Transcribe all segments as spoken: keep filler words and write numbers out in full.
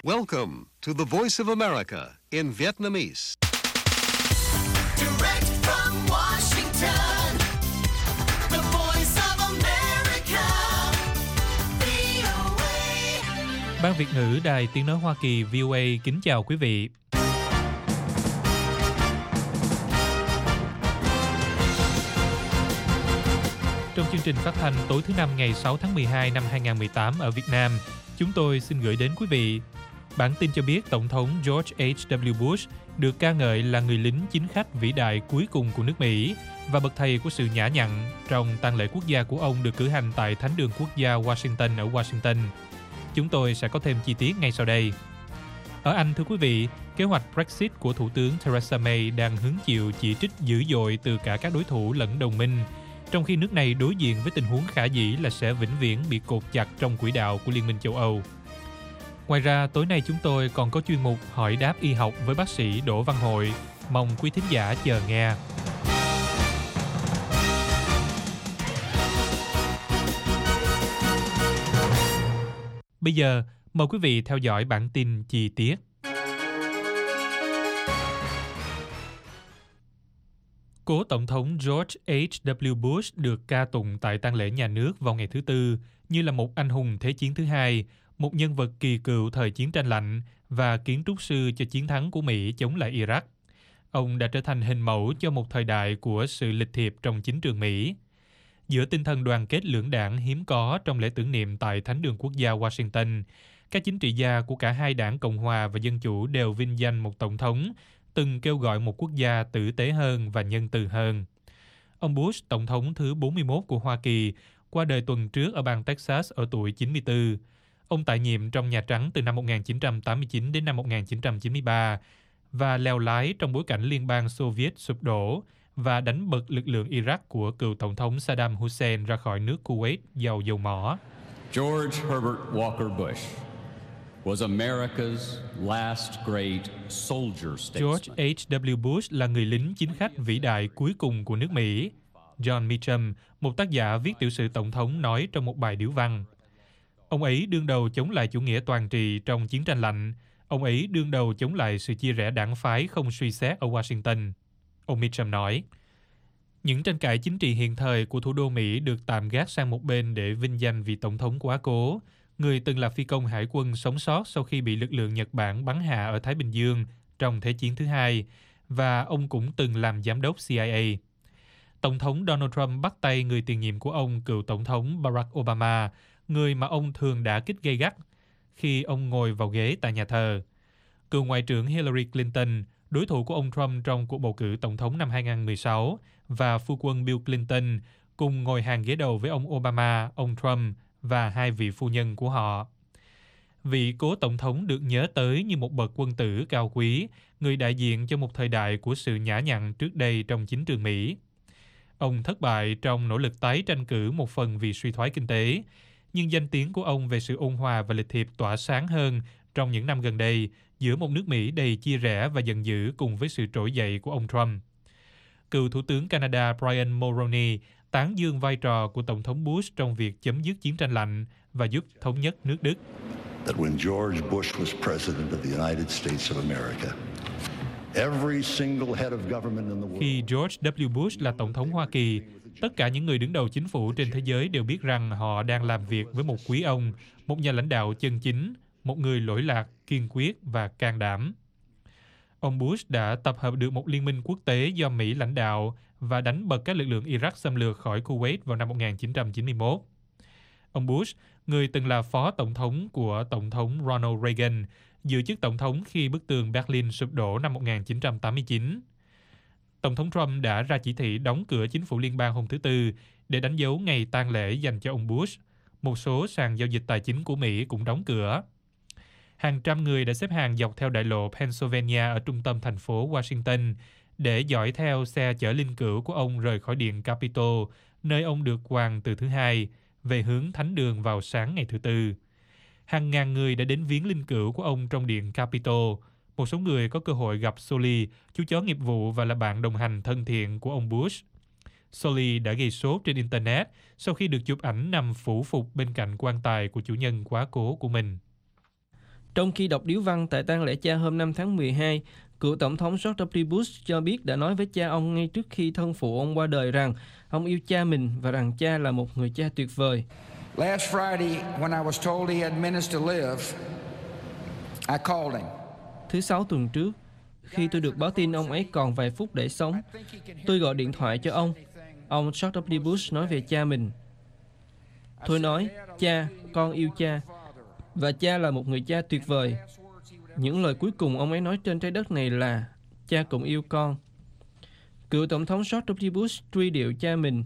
Welcome to the Voice of America in Vietnamese. Direct from Washington, the Voice of America, vê o a. Ban Việt ngữ Đài Tiếng nói Hoa Kỳ vê o a kính chào quý vị. Trong chương trình phát thanh tối thứ Năm ngày sáu tháng mười hai năm hai nghìn không trăm mười tám ở Việt Nam, chúng tôi xin gửi đến quý vị bản tin cho biết Tổng thống George H W Bush được ca ngợi là người lính chính khách vĩ đại cuối cùng của nước Mỹ và bậc thầy của sự nhã nhặn trong tang lễ quốc gia của ông được cử hành tại Thánh đường Quốc gia Washington ở Washington. Chúng tôi sẽ có thêm chi tiết ngay sau đây. Ở Anh, thưa quý vị, kế hoạch Brexit của Thủ tướng Theresa May đang hứng chịu chỉ trích dữ dội từ cả các đối thủ lẫn đồng minh, trong khi nước này đối diện với tình huống khả dĩ là sẽ vĩnh viễn bị cột chặt trong quỹ đạo của Liên minh châu Âu. Ngoài ra, tối nay chúng tôi còn có chuyên mục Hỏi đáp y học với bác sĩ Đỗ Văn Hội. Mong quý thính giả chờ nghe. Bây giờ, mời quý vị theo dõi bản tin chi tiết. Cố Tổng thống George H W Bush được ca tụng tại tang lễ nhà nước vào ngày thứ Tư như là một anh hùng Thế chiến thứ hai, một nhân vật kỳ cựu thời chiến tranh lạnh và kiến trúc sư cho chiến thắng của Mỹ chống lại Iraq. Ông đã trở thành hình mẫu cho một thời đại của sự lịch thiệp trong chính trường Mỹ. Giữa tinh thần đoàn kết lưỡng đảng hiếm có trong lễ tưởng niệm tại Thánh đường Quốc gia Washington, các chính trị gia của cả hai đảng Cộng hòa và Dân chủ đều vinh danh một tổng thống từng kêu gọi một quốc gia tử tế hơn và nhân từ hơn. Ông Bush, tổng thống thứ bốn mươi mốt của Hoa Kỳ, qua đời tuần trước ở bang Texas ở tuổi chín mươi tư. Ông tại nhiệm trong Nhà Trắng từ năm một nghìn chín trăm tám mươi chín đến năm một nghìn chín trăm chín mươi ba và leo lái trong bối cảnh Liên bang Xô Viết sụp đổ và đánh bật lực lượng Iraq của cựu tổng thống Saddam Hussein ra khỏi nước Kuwait giàu dầu mỏ. George Herbert Walker Bush was America's last great soldier statesman. George H W Bush là người lính chính khách vĩ đại cuối cùng của nước Mỹ. John Meacham, một tác giả viết tiểu sử tổng thống, nói trong một bài điếu văn. Ông ấy đương đầu chống lại chủ nghĩa toàn trị trong chiến tranh lạnh. Ông ấy đương đầu chống lại sự chia rẽ đảng phái không suy xét ở Washington. Ông Meacham nói, những tranh cãi chính trị hiện thời của thủ đô Mỹ được tạm gác sang một bên để vinh danh vị tổng thống quá cố, người từng là phi công hải quân sống sót sau khi bị lực lượng Nhật Bản bắn hạ ở Thái Bình Dương trong Thế chiến thứ hai, và ông cũng từng làm giám đốc C I A. Tổng thống Donald Trump bắt tay người tiền nhiệm của ông, cựu tổng thống Barack Obama, người mà ông thường đả kích gay gắt khi ông ngồi vào ghế tại nhà thờ. Cựu Ngoại trưởng Hillary Clinton, đối thủ của ông Trump trong cuộc bầu cử tổng thống năm hai nghìn không trăm mười sáu, và phu quân Bill Clinton cùng ngồi hàng ghế đầu với ông Obama, ông Trump và hai vị phu nhân của họ. Vị cố tổng thống được nhớ tới như một bậc quân tử cao quý, người đại diện cho một thời đại của sự nhã nhặn trước đây trong chính trường Mỹ. Ông thất bại trong nỗ lực tái tranh cử một phần vì suy thoái kinh tế, nhưng danh tiếng của ông về sự ôn hòa và lịch thiệp tỏa sáng hơn trong những năm gần đây giữa một nước Mỹ đầy chia rẽ và giận dữ cùng với sự trỗi dậy của ông Trump. Cựu Thủ tướng Canada Brian Mulroney tán dương vai trò của Tổng thống Bush trong việc chấm dứt chiến tranh lạnh và giúp thống nhất nước Đức. That when George Bush was president of the United States of America, every single head of government in the world. Khi George W. Bush là tổng thống Hoa Kỳ, tất cả những người đứng đầu chính phủ trên thế giới đều biết rằng họ đang làm việc với một quý ông, một nhà lãnh đạo chân chính, một người lỗi lạc, kiên quyết và can đảm. Ông Bush đã tập hợp được một liên minh quốc tế do Mỹ lãnh đạo và đánh bật các lực lượng Iraq xâm lược khỏi Kuwait vào năm một nghìn chín trăm chín mươi mốt. Ông Bush, người từng là phó tổng thống của Tổng thống Ronald Reagan, giữ chức tổng thống khi bức tường Berlin sụp đổ năm một nghìn chín trăm tám mươi chín. Tổng thống Trump đã ra chỉ thị đóng cửa chính phủ liên bang hôm thứ Tư để đánh dấu ngày tang lễ dành cho ông Bush. Một số sàn giao dịch tài chính của Mỹ cũng đóng cửa. Hàng trăm người đã xếp hàng dọc theo đại lộ Pennsylvania ở trung tâm thành phố Washington để dõi theo xe chở linh cữu của ông rời khỏi điện Capitol, nơi ông được quàng từ thứ Hai, về hướng thánh đường vào sáng ngày thứ Tư. Hàng ngàn người đã đến viếng linh cữu của ông trong điện Capitol. Một số người có cơ hội gặp Sully, chú chó nghiệp vụ và là bạn đồng hành thân thiện của ông Bush. Sully đã gây sốt trên Internet sau khi được chụp ảnh nằm phủ phục bên cạnh quan tài của chủ nhân quá cố của mình. Trong khi đọc điếu văn tại tang lễ cha hôm năm tháng mười hai, cựu Tổng thống George W. Bush cho biết đã nói với cha ông ngay trước khi thân phụ ông qua đời rằng ông yêu cha mình và rằng cha là một người cha tuyệt vời. Last Friday, when I was told he had minutes to live, I called him. Thứ Sáu tuần trước, khi tôi được báo tin ông ấy còn vài phút để sống, tôi gọi điện thoại cho ông. Ông George W. Bush nói về cha mình. Tôi nói, cha, con yêu cha, và cha là một người cha tuyệt vời. Những lời cuối cùng ông ấy nói trên trái đất này là, cha cũng yêu con. Cựu Tổng thống George W. Bush truy điệu cha mình.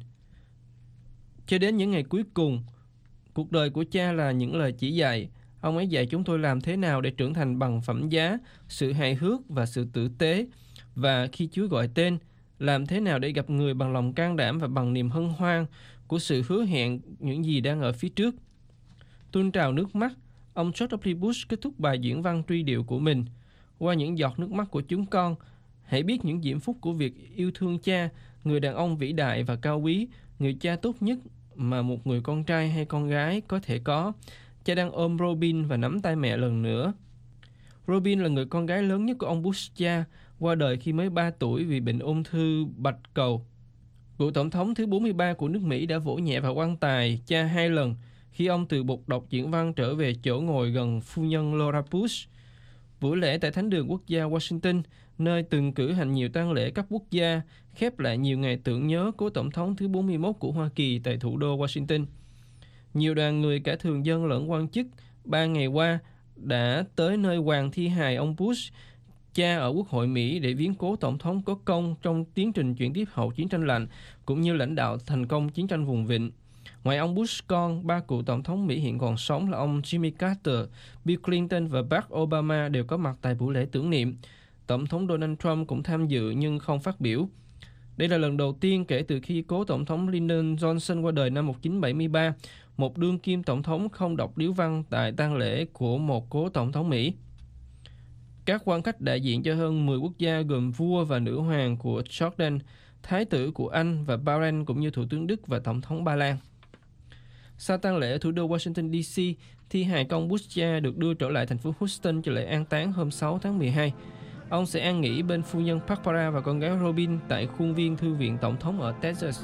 Cho đến những ngày cuối cùng, cuộc đời của cha là những lời chỉ dạy. Ông ấy dạy chúng tôi làm thế nào để trưởng thành bằng phẩm giá, sự hài hước và sự tử tế. Và khi Chúa gọi tên, làm thế nào để gặp người bằng lòng can đảm và bằng niềm hân hoan của sự hứa hẹn những gì đang ở phía trước. Tuôn trào nước mắt, ông George W. Bush kết thúc bài diễn văn truy điệu của mình. Qua những giọt nước mắt của chúng con, hãy biết những diễm phúc của việc yêu thương cha, người đàn ông vĩ đại và cao quý, người cha tốt nhất mà một người con trai hay con gái có thể có. Cha đang ôm Robin và nắm tay mẹ lần nữa. Robin là người con gái lớn nhất của ông Bush cha, qua đời khi mới ba tuổi vì bệnh ung thư bạch cầu. Cựu tổng thống thứ bốn mươi ba của nước Mỹ đã vỗ nhẹ vào quan tài cha hai lần khi ông từ bục đọc diễn văn trở về chỗ ngồi gần phu nhân Laura Bush. Buổi lễ tại Thánh đường Quốc gia Washington, nơi từng cử hành nhiều tang lễ cấp quốc gia, khép lại nhiều ngày tưởng nhớ cố tổng thống thứ bốn mươi mốt của Hoa Kỳ tại thủ đô Washington. Nhiều đoàn người cả thường dân lẫn quan chức ba ngày qua đã tới nơi hoàng thi hài ông Bush, cha ở Quốc hội Mỹ để viếng cố tổng thống có công trong tiến trình chuyển tiếp hậu chiến tranh lạnh cũng như lãnh đạo thành công chiến tranh vùng vịnh. Ngoài ông Bush con, ba cựu tổng thống Mỹ hiện còn sống là ông Jimmy Carter, Bill Clinton và Barack Obama đều có mặt tại buổi lễ tưởng niệm. Tổng thống Donald Trump cũng tham dự nhưng không phát biểu. Đây là lần đầu tiên kể từ khi cố tổng thống Lyndon Johnson qua đời năm một nghìn chín trăm bảy mươi ba, một đương kim tổng thống không đọc điếu văn tại tang lễ của một cố tổng thống Mỹ. Các quan khách đại diện cho hơn mười quốc gia gồm vua và nữ hoàng của Jordan, thái tử của Anh và Bahrain cũng như thủ tướng Đức và tổng thống Ba Lan. Sau tang lễ ở thủ đô Washington đê xê, thi hài của ông Bush cha được đưa trở lại thành phố Houston cho lễ an táng hôm sáu tháng mười hai. Ông sẽ an nghỉ bên phu nhân Barbara và con gái Robin tại khuôn viên Thư viện Tổng thống ở Texas.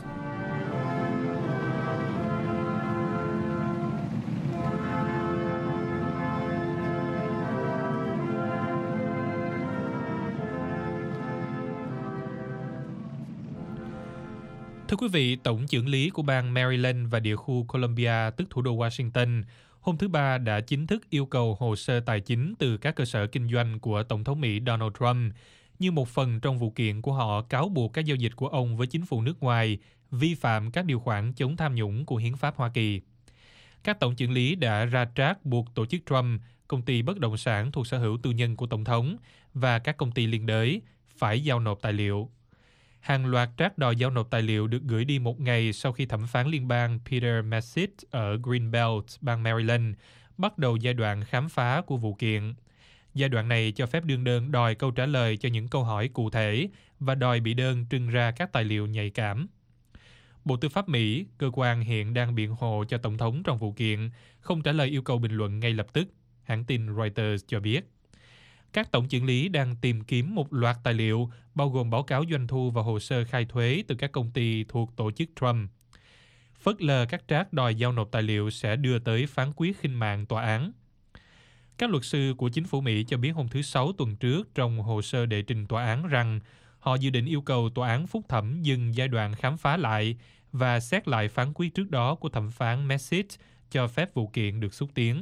Thưa quý vị, Tổng chưởng lý của bang Maryland và địa khu Columbia, tức thủ đô Washington, hôm thứ Ba đã chính thức yêu cầu hồ sơ tài chính từ các cơ sở kinh doanh của Tổng thống Mỹ Donald Trump như một phần trong vụ kiện của họ cáo buộc các giao dịch của ông với chính phủ nước ngoài vi phạm các điều khoản chống tham nhũng của hiến pháp Hoa Kỳ. Các tổng chưởng lý đã ra trác buộc tổ chức Trump, công ty bất động sản thuộc sở hữu tư nhân của Tổng thống và các công ty liên đới phải giao nộp tài liệu. Hàng loạt trác đòi giao nộp tài liệu được gửi đi một ngày sau khi thẩm phán liên bang Peter Masitt ở Greenbelt, bang Maryland, bắt đầu giai đoạn khám phá của vụ kiện. Giai đoạn này cho phép đương đơn đòi câu trả lời cho những câu hỏi cụ thể và đòi bị đơn trưng ra các tài liệu nhạy cảm. Bộ Tư pháp Mỹ, cơ quan hiện đang biện hộ cho Tổng thống trong vụ kiện, không trả lời yêu cầu bình luận ngay lập tức, hãng tin Reuters cho biết. Các tổng chưởng lý đang tìm kiếm một loạt tài liệu, bao gồm báo cáo doanh thu và hồ sơ khai thuế từ các công ty thuộc tổ chức Trump. Phớt lờ các trác đòi giao nộp tài liệu sẽ đưa tới phán quyết khinh mạng tòa án. Các luật sư của chính phủ Mỹ cho biết hôm thứ Sáu tuần trước trong hồ sơ đệ trình tòa án rằng họ dự định yêu cầu tòa án phúc thẩm dừng giai đoạn khám phá lại và xét lại phán quyết trước đó của thẩm phán Masitt cho phép vụ kiện được xúc tiến.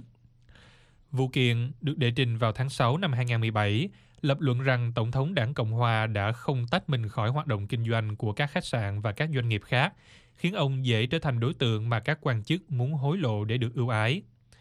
Vụ kiện được đệ trình vào tháng sáu năm hai nghìn không trăm mười bảy, lập luận rằng Tổng thống Đảng Cộng Hòa đã không tách mình khỏi hoạt động kinh doanh của các khách sạn và các doanh nghiệp khác, khiến ông dễ trở thành đối tượng mà các quan chức muốn hối lộ để được ưu ái.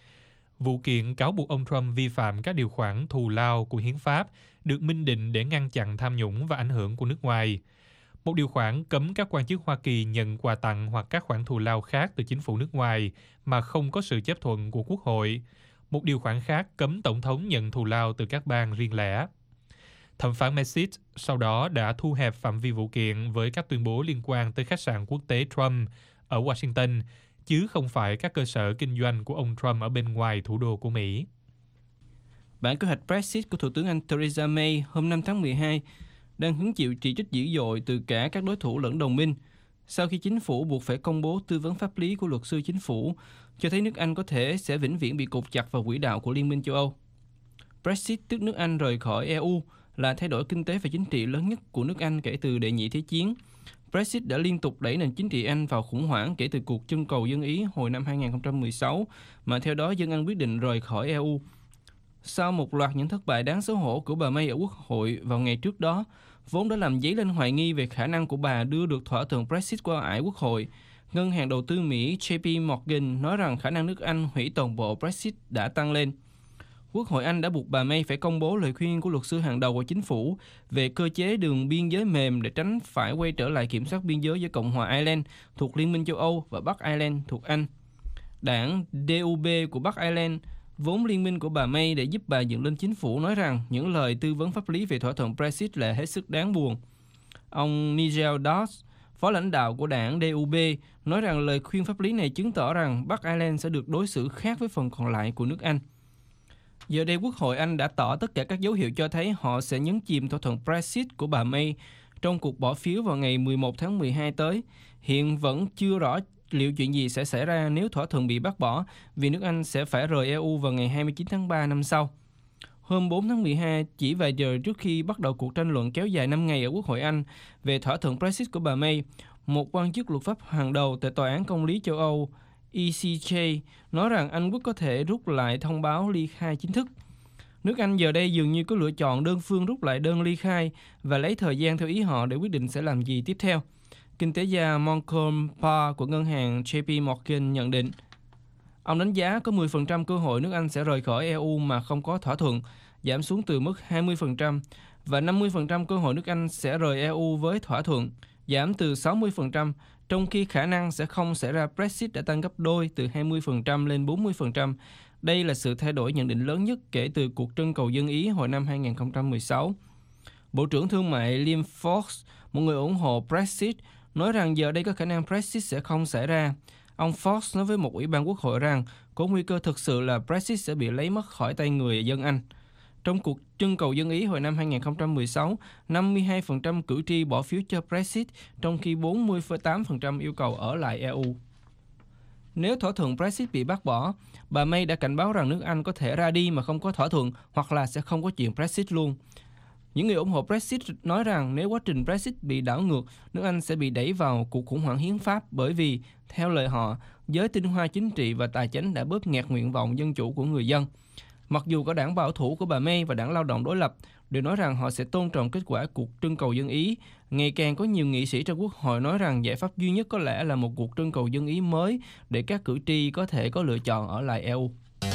Vụ kiện cáo buộc ông Trump vi phạm các điều khoản thù lao của hiến pháp được minh định để ngăn chặn tham nhũng và ảnh hưởng của nước ngoài. Một điều khoản cấm các quan chức Hoa Kỳ nhận quà tặng hoặc các khoản thù lao khác từ chính phủ nước ngoài mà không có sự chấp thuận của Quốc hội. Một điều khoản khác cấm Tổng thống nhận thù lao từ các bang riêng lẻ. Thẩm phán Masitt sau đó đã thu hẹp phạm vi vụ kiện với các tuyên bố liên quan tới khách sạn quốc tế Trump ở Washington, chứ không phải các cơ sở kinh doanh của ông Trump ở bên ngoài thủ đô của Mỹ. Bản kế hoạch Brexit của Thủ tướng Anh Theresa May hôm năm tháng mười hai đang hứng chịu chỉ trích dữ dội từ cả các đối thủ lẫn đồng minh, sau khi chính phủ buộc phải công bố tư vấn pháp lý của luật sư chính phủ, cho thấy nước Anh có thể sẽ vĩnh viễn bị cột chặt vào quỹ đạo của Liên minh châu Âu. Brexit, tức nước Anh rời khỏi e u, là thay đổi kinh tế và chính trị lớn nhất của nước Anh kể từ đệ nhị thế chiến. Brexit đã liên tục đẩy nền chính trị Anh vào khủng hoảng kể từ cuộc trưng cầu dân Ý hồi năm hai không một sáu, mà theo đó dân Anh quyết định rời khỏi e u. Sau một loạt những thất bại đáng xấu hổ của bà May ở Quốc hội vào ngày trước đó, vốn đã làm dấy lên hoài nghi về khả năng của bà đưa được thỏa thuận Brexit qua ải Quốc hội, ngân hàng đầu tư Mỹ J P Morgan nói rằng khả năng nước Anh hủy toàn bộ Brexit đã tăng lên. Quốc hội Anh đã buộc bà May phải công bố lời khuyên của luật sư hàng đầu của chính phủ về cơ chế đường biên giới mềm để tránh phải quay trở lại kiểm soát biên giới giữa Cộng hòa Ireland thuộc Liên minh châu Âu và Bắc Ireland thuộc Anh. Đảng D U B của Bắc Ireland, vốn liên minh của bà May để giúp bà dựng lên chính phủ, nói rằng những lời tư vấn pháp lý về thỏa thuận Brexit là hết sức đáng buồn. Ông Nigel Dodds, phó lãnh đạo của đảng D U B, nói rằng lời khuyên pháp lý này chứng tỏ rằng Bắc Ireland sẽ được đối xử khác với phần còn lại của nước Anh. Giờ đây, Quốc hội Anh đã tỏ tất cả các dấu hiệu cho thấy họ sẽ nhấn chìm thỏa thuận Brexit của bà May trong cuộc bỏ phiếu vào ngày mười một tháng mười hai tới. Hiện vẫn chưa rõ liệu chuyện gì sẽ xảy ra nếu thỏa thuận bị bác bỏ, vì nước Anh sẽ phải rời e u vào ngày hai mươi chín tháng ba năm sau. Hôm bốn tháng mười hai, chỉ vài giờ trước khi bắt đầu cuộc tranh luận kéo dài năm ngày ở Quốc hội Anh về thỏa thuận Brexit của bà May, một quan chức luật pháp hàng đầu tại Tòa án Công lý châu Âu E C J nói rằng Anh Quốc có thể rút lại thông báo ly khai chính thức. Nước Anh giờ đây dường như có lựa chọn đơn phương rút lại đơn ly khai và lấy thời gian theo ý họ để quyết định sẽ làm gì tiếp theo. Kinh tế gia Malcolm Parr của ngân hàng J P Morgan nhận định, ông đánh giá có mười phần trăm cơ hội nước Anh sẽ rời khỏi e u mà không có thỏa thuận, giảm xuống từ mức hai mươi phần trăm, và năm mươi phần trăm cơ hội nước Anh sẽ rời e u với thỏa thuận, giảm từ sáu mươi phần trăm, trong khi khả năng sẽ không xảy ra Brexit đã tăng gấp đôi từ hai mươi phần trăm lên bốn mươi phần trăm. Đây là sự thay đổi nhận định lớn nhất kể từ cuộc trưng cầu dân Ý hồi năm hai không một sáu. Bộ trưởng Thương mại Liam Fox, một người ủng hộ Brexit, nói rằng giờ đây có khả năng Brexit sẽ không xảy ra. Ông Fox nói với một ủy ban quốc hội rằng có nguy cơ thực sự là Brexit sẽ bị lấy mất khỏi tay người dân Anh. Trong cuộc trưng cầu dân Ý hồi năm hai không một sáu, năm mươi hai phần trăm cử tri bỏ phiếu cho Brexit, trong khi bốn mươi phẩy tám phần trăm yêu cầu ở lại e u. Nếu thỏa thuận Brexit bị bác bỏ, bà May đã cảnh báo rằng nước Anh có thể ra đi mà không có thỏa thuận, hoặc là sẽ không có chuyện Brexit luôn. Những người ủng hộ Brexit nói rằng nếu quá trình Brexit bị đảo ngược, nước Anh sẽ bị đẩy vào cuộc khủng hoảng hiến pháp bởi vì, theo lời họ, giới tinh hoa chính trị và tài chính đã bóp nghẹt nguyện vọng dân chủ của người dân. Mặc dù có đảng bảo thủ của bà May và đảng lao động đối lập đều nói rằng họ sẽ tôn trọng kết quả cuộc trưng cầu dân Ý, ngày càng có nhiều nghị sĩ trong Quốc hội nói rằng giải pháp duy nhất có lẽ là một cuộc trưng cầu dân Ý mới để các cử tri có thể có lựa chọn ở lại e u.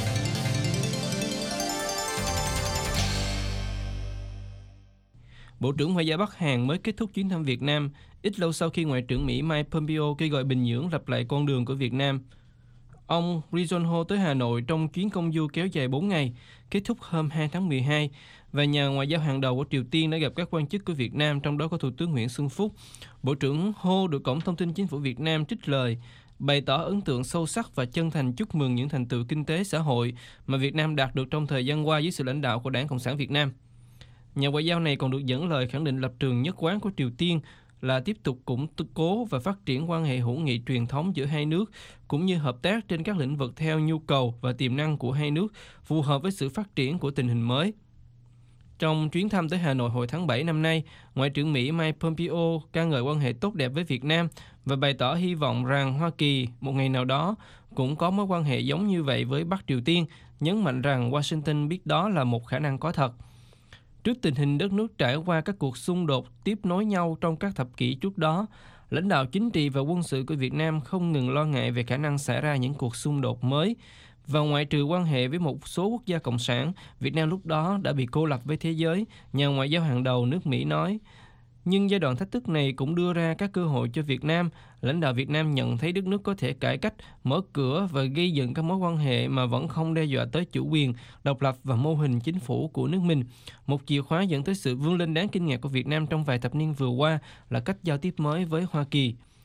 Bộ trưởng Ngoại giao Bắc Hàn mới kết thúc chuyến thăm Việt Nam, ít lâu sau khi Ngoại trưởng Mỹ Mike Pompeo kêu gọi Bình Nhưỡng lập lại con đường của Việt Nam. Ông Ri Jong Ho tới Hà Nội trong chuyến công du kéo dài bốn ngày, kết thúc hôm hai tháng mười hai, và nhà ngoại giao hàng đầu của Triều Tiên đã gặp các quan chức của Việt Nam, trong đó có Thủ tướng Nguyễn Xuân Phúc. Bộ trưởng Ho được Cổng Thông tin Chính phủ Việt Nam trích lời, bày tỏ ấn tượng sâu sắc và chân thành chúc mừng những thành tựu kinh tế xã hội mà Việt Nam đạt được trong thời gian qua dưới sự lãnh đạo của Đảng Cộng sản Việt Nam. Nhà ngoại giao này còn được dẫn lời khẳng định lập trường nhất quán của Triều Tiên là tiếp tục củng cố và phát triển quan hệ hữu nghị truyền thống giữa hai nước, cũng như hợp tác trên các lĩnh vực theo nhu cầu và tiềm năng của hai nước, phù hợp với sự phát triển của tình hình mới. Trong chuyến thăm tới Hà Nội hồi tháng bảy năm nay, Ngoại trưởng Mỹ Mike Pompeo ca ngợi quan hệ tốt đẹp với Việt Nam và bày tỏ hy vọng rằng Hoa Kỳ một ngày nào đó cũng có mối quan hệ giống như vậy với Bắc Triều Tiên, nhấn mạnh rằng Washington biết đó là một khả năng có thật. Trước tình hình đất nước trải qua các cuộc xung đột tiếp nối nhau trong các thập kỷ trước đó, lãnh đạo chính trị và quân sự của Việt Nam không ngừng lo ngại về khả năng xảy ra những cuộc xung đột mới. Và ngoại trừ quan hệ với một số quốc gia cộng sản, Việt Nam lúc đó đã bị cô lập với thế giới, nhà ngoại giao hàng đầu nước Mỹ nói. Nhưng giai đoạn thách thức này cũng đưa ra các cơ hội cho Việt Nam. Lãnh đạo Việt Nam nhận thấy đất nước có thể cải cách, mở cửa và gây dựng các mối quan hệ mà vẫn không đe dọa tới chủ quyền, độc lập và mô hình chính phủ của nước mình. Một chìa khóa dẫn tới sự vươn lên đáng kinh ngạc của Việt Nam trong vài thập niên vừa qua là cách giao tiếp mới với Hoa Kỳ.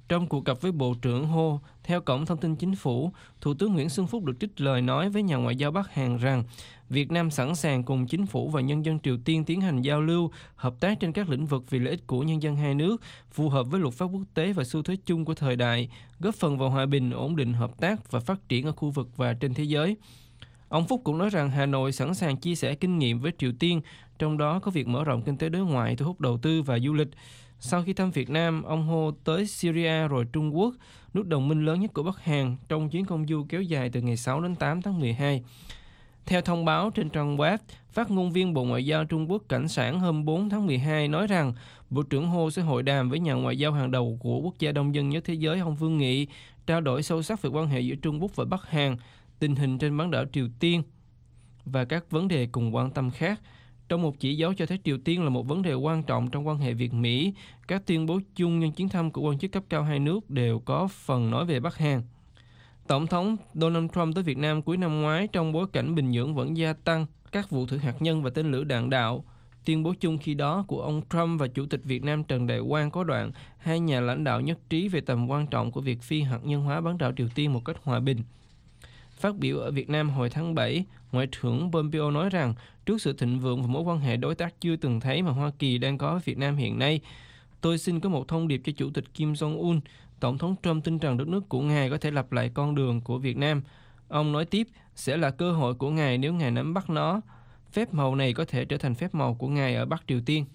Trong cuộc gặp với Bộ trưởng Ho, theo Cổng Thông tin Chính phủ, Thủ tướng Nguyễn Xuân Phúc được trích lời nói với nhà ngoại giao Bắc Hàn rằng Việt Nam sẵn sàng cùng chính phủ và nhân dân Triều Tiên tiến hành giao lưu, hợp tác trên các lĩnh vực vì lợi ích của nhân dân hai nước, phù hợp với luật pháp quốc tế và xu thế chung của thời đại, góp phần vào hòa bình, ổn định, hợp tác và phát triển ở khu vực và trên thế giới. Ông Phúc cũng nói rằng Hà Nội sẵn sàng chia sẻ kinh nghiệm với Triều Tiên, trong đó có việc mở rộng kinh tế đối ngoại, thu hút đầu tư và du lịch. Sau khi thăm Việt Nam, ông Ho tới Syria rồi Trung Quốc, nước đồng minh lớn nhất của Bắc Hàn, trong chuyến công du kéo dài từ ngày sáu đến tám tháng mười hai. Theo thông báo trên trang web, phát ngôn viên Bộ Ngoại giao Trung Quốc Cảnh Sản hôm bốn tháng mười hai nói rằng Bộ trưởng Ho sẽ hội đàm với nhà ngoại giao hàng đầu của quốc gia đông dân nhất thế giới ông Vương Nghị, trao đổi sâu sắc về quan hệ giữa Trung Quốc và Bắc Hàn, tình hình trên bán đảo Triều Tiên và các vấn đề cùng quan tâm khác. Trong một chỉ dấu cho thấy Triều Tiên là một vấn đề quan trọng trong quan hệ Việt-Mỹ, các tuyên bố chung nhân chuyến thăm của quan chức cấp cao hai nước đều có phần nói về Bắc Hàn. Tổng thống Donald Trump tới Việt Nam cuối năm ngoái trong bối cảnh Bình Nhưỡng vẫn gia tăng các vụ thử hạt nhân và tên lửa đạn đạo. Tuyên bố chung khi đó của ông Trump và Chủ tịch Việt Nam Trần Đại Quang có đoạn hai nhà lãnh đạo nhất trí về tầm quan trọng của việc phi hạt nhân hóa bán đảo Triều Tiên một cách hòa bình. Phát biểu ở Việt Nam hồi tháng bảy, Ngoại trưởng Pompeo nói rằng trước sự thịnh vượng và mối quan hệ đối tác chưa từng thấy mà Hoa Kỳ đang có với Việt Nam hiện nay, tôi xin có một thông điệp cho Chủ tịch Kim Jong-un. Tổng thống Trump tin rằng đất nước của Ngài có thể lặp lại con đường của Việt Nam. Ông nói tiếp, sẽ là cơ hội của Ngài nếu Ngài nắm bắt nó. Phép màu này có thể trở thành phép màu của Ngài ở Bắc Triều Tiên.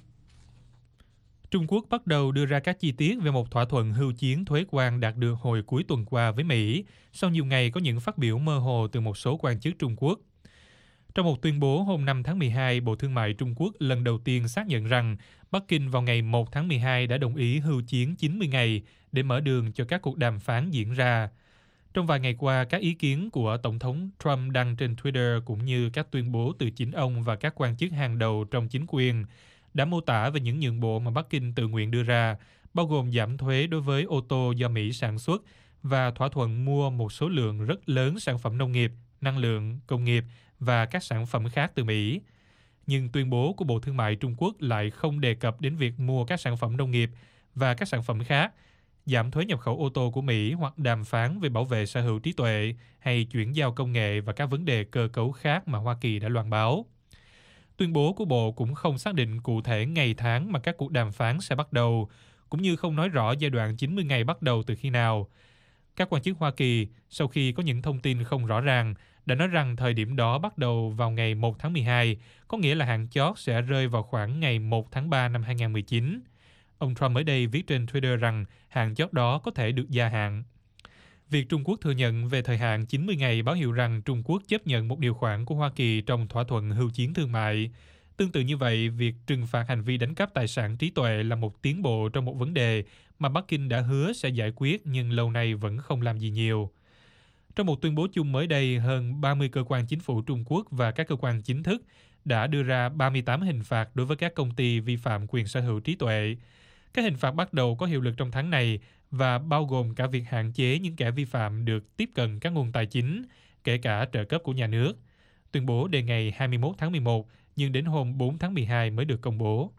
Trung Quốc bắt đầu đưa ra các chi tiết về một thỏa thuận hưu chiến thuế quan đạt được hồi cuối tuần qua với Mỹ, sau nhiều ngày có những phát biểu mơ hồ từ một số quan chức Trung Quốc. Trong một tuyên bố hôm năm tháng mười hai, Bộ Thương mại Trung Quốc lần đầu tiên xác nhận rằng Bắc Kinh vào ngày một tháng mười hai đã đồng ý hưu chiến chín mươi ngày để mở đường cho các cuộc đàm phán diễn ra. Trong vài ngày qua, các ý kiến của Tổng thống Trump đăng trên Twitter cũng như các tuyên bố từ chính ông và các quan chức hàng đầu trong chính quyền đã mô tả về những nhượng bộ mà Bắc Kinh tự nguyện đưa ra, bao gồm giảm thuế đối với ô tô do Mỹ sản xuất và thỏa thuận mua một số lượng rất lớn sản phẩm nông nghiệp, năng lượng, công nghiệp và các sản phẩm khác từ Mỹ. Nhưng tuyên bố của Bộ Thương mại Trung Quốc lại không đề cập đến việc mua các sản phẩm nông nghiệp và các sản phẩm khác, giảm thuế nhập khẩu ô tô của Mỹ hoặc đàm phán về bảo vệ sở hữu trí tuệ hay chuyển giao công nghệ và các vấn đề cơ cấu khác mà Hoa Kỳ đã loan báo. Tuyên bố của Bộ cũng không xác định cụ thể ngày tháng mà các cuộc đàm phán sẽ bắt đầu, cũng như không nói rõ giai đoạn chín mươi ngày bắt đầu từ khi nào. Các quan chức Hoa Kỳ, sau khi có những thông tin không rõ ràng, đã nói rằng thời điểm đó bắt đầu vào ngày một tháng mười hai, có nghĩa là hạn chót sẽ rơi vào khoảng ngày một tháng ba năm hai nghìn không trăm mười chín. Ông Trump mới đây viết trên Twitter rằng hạn chót đó có thể được gia hạn. Việc Trung Quốc thừa nhận về thời hạn chín mươi ngày báo hiệu rằng Trung Quốc chấp nhận một điều khoản của Hoa Kỳ trong thỏa thuận hưu chiến thương mại. Tương tự như vậy, việc trừng phạt hành vi đánh cắp tài sản trí tuệ là một tiến bộ trong một vấn đề mà Bắc Kinh đã hứa sẽ giải quyết nhưng lâu nay vẫn không làm gì nhiều. Trong một tuyên bố chung mới đây, hơn ba mươi cơ quan chính phủ Trung Quốc và các cơ quan chính thức đã đưa ra ba mươi tám hình phạt đối với các công ty vi phạm quyền sở hữu trí tuệ. Các hình phạt bắt đầu có hiệu lực trong tháng này và bao gồm cả việc hạn chế những kẻ vi phạm được tiếp cận các nguồn tài chính, kể cả trợ cấp của nhà nước. Tuyên bố đề ngày hai mươi mốt tháng mười một, nhưng đến hôm bốn tháng mười hai mới được công bố.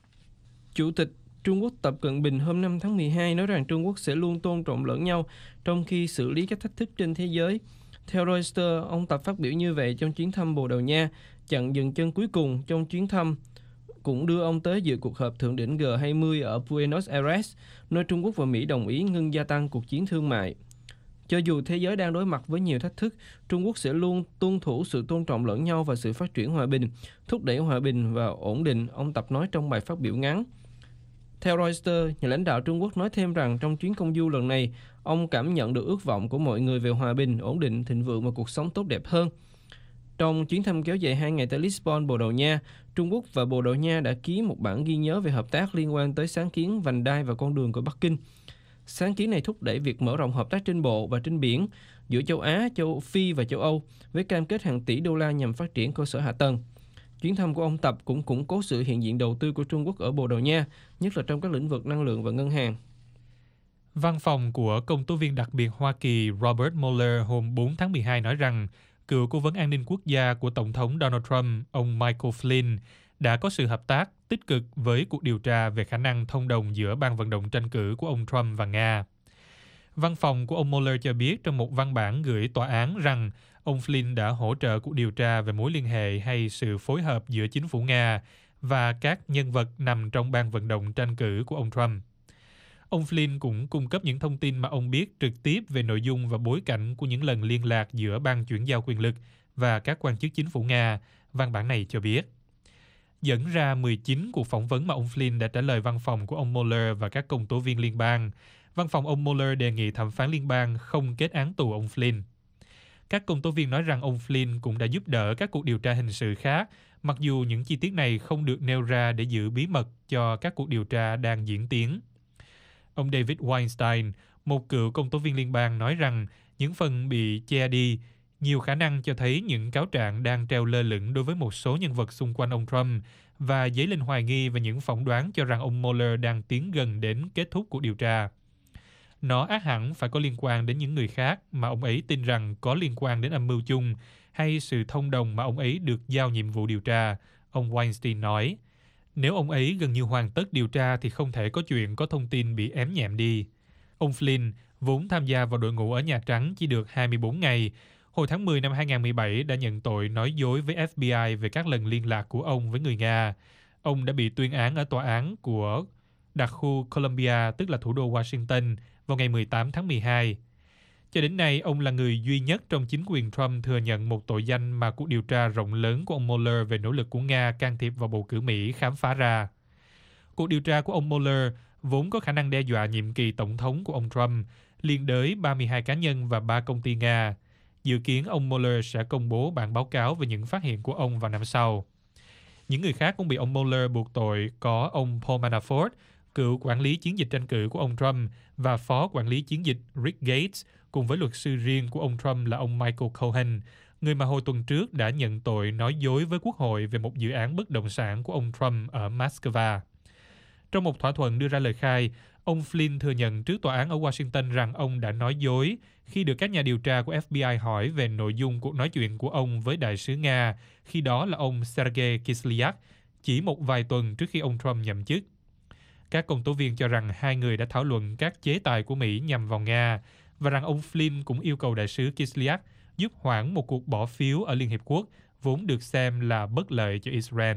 Chủ tịch Trung Quốc Tập Cận Bình hôm năm tháng mười hai nói rằng Trung Quốc sẽ luôn tôn trọng lẫn nhau trong khi xử lý các thách thức trên thế giới. Theo Reuters, ông Tập phát biểu như vậy trong chuyến thăm Bồ Đào Nha, chặng dừng chân cuối cùng trong chuyến thăm cũng đưa ông tới dự cuộc họp thượng đỉnh G hai mươi ở Buenos Aires, nơi Trung Quốc và Mỹ đồng ý ngưng gia tăng cuộc chiến thương mại. Cho dù thế giới đang đối mặt với nhiều thách thức, Trung Quốc sẽ luôn tuân thủ sự tôn trọng lẫn nhau và sự phát triển hòa bình, thúc đẩy hòa bình và ổn định, ông Tập nói trong bài phát biểu ngắn. Theo Reuters, nhà lãnh đạo Trung Quốc nói thêm rằng trong chuyến công du lần này, ông cảm nhận được ước vọng của mọi người về hòa bình, ổn định, thịnh vượng và cuộc sống tốt đẹp hơn. Trong chuyến thăm kéo dài hai ngày tại Lisbon, Bồ Đào Nha, Trung Quốc và Bồ Đào Nha đã ký một bản ghi nhớ về hợp tác liên quan tới sáng kiến vành đai và con đường của Bắc Kinh. Sáng kiến này thúc đẩy việc mở rộng hợp tác trên bộ và trên biển giữa châu Á, châu Phi và châu Âu với cam kết hàng tỷ đô la nhằm phát triển cơ sở hạ tầng. Chuyến thăm của ông Tập cũng củng cố sự hiện diện đầu tư của Trung Quốc ở Bồ Đào Nha, nhất là trong các lĩnh vực năng lượng và ngân hàng. Văn phòng của công tố viên đặc biệt Hoa Kỳ Robert Mueller hôm bốn tháng mười hai nói rằng cựu cố vấn an ninh quốc gia của Tổng thống Donald Trump, ông Michael Flynn, đã có sự hợp tác tích cực với cuộc điều tra về khả năng thông đồng giữa ban vận động tranh cử của ông Trump và Nga. Văn phòng của ông Mueller cho biết trong một văn bản gửi tòa án rằng ông Flynn đã hỗ trợ cuộc điều tra về mối liên hệ hay sự phối hợp giữa chính phủ Nga và các nhân vật nằm trong ban vận động tranh cử của ông Trump. Ông Flynn cũng cung cấp những thông tin mà ông biết trực tiếp về nội dung và bối cảnh của những lần liên lạc giữa ban chuyển giao quyền lực và các quan chức chính phủ Nga, văn bản này cho biết. Dẫn ra mười chín cuộc phỏng vấn mà ông Flynn đã trả lời văn phòng của ông Mueller và các công tố viên liên bang, văn phòng ông Mueller đề nghị thẩm phán liên bang không kết án tù ông Flynn. Các công tố viên nói rằng ông Flynn cũng đã giúp đỡ các cuộc điều tra hình sự khác, mặc dù những chi tiết này không được nêu ra để giữ bí mật cho các cuộc điều tra đang diễn tiến. Ông David Weinstein, một cựu công tố viên liên bang, nói rằng những phần bị che đi nhiều khả năng cho thấy những cáo trạng đang treo lơ lửng đối với một số nhân vật xung quanh ông Trump và dấy lên hoài nghi về những phỏng đoán cho rằng ông Mueller đang tiến gần đến kết thúc cuộc điều tra. Nó ắt hẳn phải có liên quan đến những người khác mà ông ấy tin rằng có liên quan đến âm mưu chung hay sự thông đồng mà ông ấy được giao nhiệm vụ điều tra, ông Weinstein nói. Nếu ông ấy gần như hoàn tất điều tra thì không thể có chuyện có thông tin bị ém nhẹm đi. Ông Flynn, vốn tham gia vào đội ngũ ở Nhà Trắng chỉ được hai mươi bốn ngày, hồi tháng mười năm hai nghìn không trăm mười bảy đã nhận tội nói dối với F B I về các lần liên lạc của ông với người Nga. Ông đã bị tuyên án ở tòa án của đặc khu Columbia, tức là thủ đô Washington, vào ngày mười tám tháng mười hai. Cho đến nay, ông là người duy nhất trong chính quyền Trump thừa nhận một tội danh mà cuộc điều tra rộng lớn của ông Mueller về nỗ lực của Nga can thiệp vào bầu cử Mỹ khám phá ra. Cuộc điều tra của ông Mueller vốn có khả năng đe dọa nhiệm kỳ tổng thống của ông Trump, liên đới ba mươi hai cá nhân và ba công ty Nga. Dự kiến ông Mueller sẽ công bố bản báo cáo về những phát hiện của ông vào năm sau. Những người khác cũng bị ông Mueller buộc tội có ông Paul Manafort, cựu quản lý chiến dịch tranh cử của ông Trump, và phó quản lý chiến dịch Rick Gates, cùng với luật sư riêng của ông Trump là ông Michael Cohen, người mà hồi tuần trước đã nhận tội nói dối với Quốc hội về một dự án bất động sản của ông Trump ở Moscow. Trong một thỏa thuận đưa ra lời khai, ông Flynn thừa nhận trước tòa án ở Washington rằng ông đã nói dối khi được các nhà điều tra của F B I hỏi về nội dung cuộc nói chuyện của ông với đại sứ Nga, khi đó là ông Sergei Kislyak, chỉ một vài tuần trước khi ông Trump nhậm chức. Các công tố viên cho rằng hai người đã thảo luận các chế tài của Mỹ nhằm vào Nga và rằng ông Flynn cũng yêu cầu đại sứ Kislyak giúp hoãn một cuộc bỏ phiếu ở Liên Hiệp Quốc vốn được xem là bất lợi cho Israel.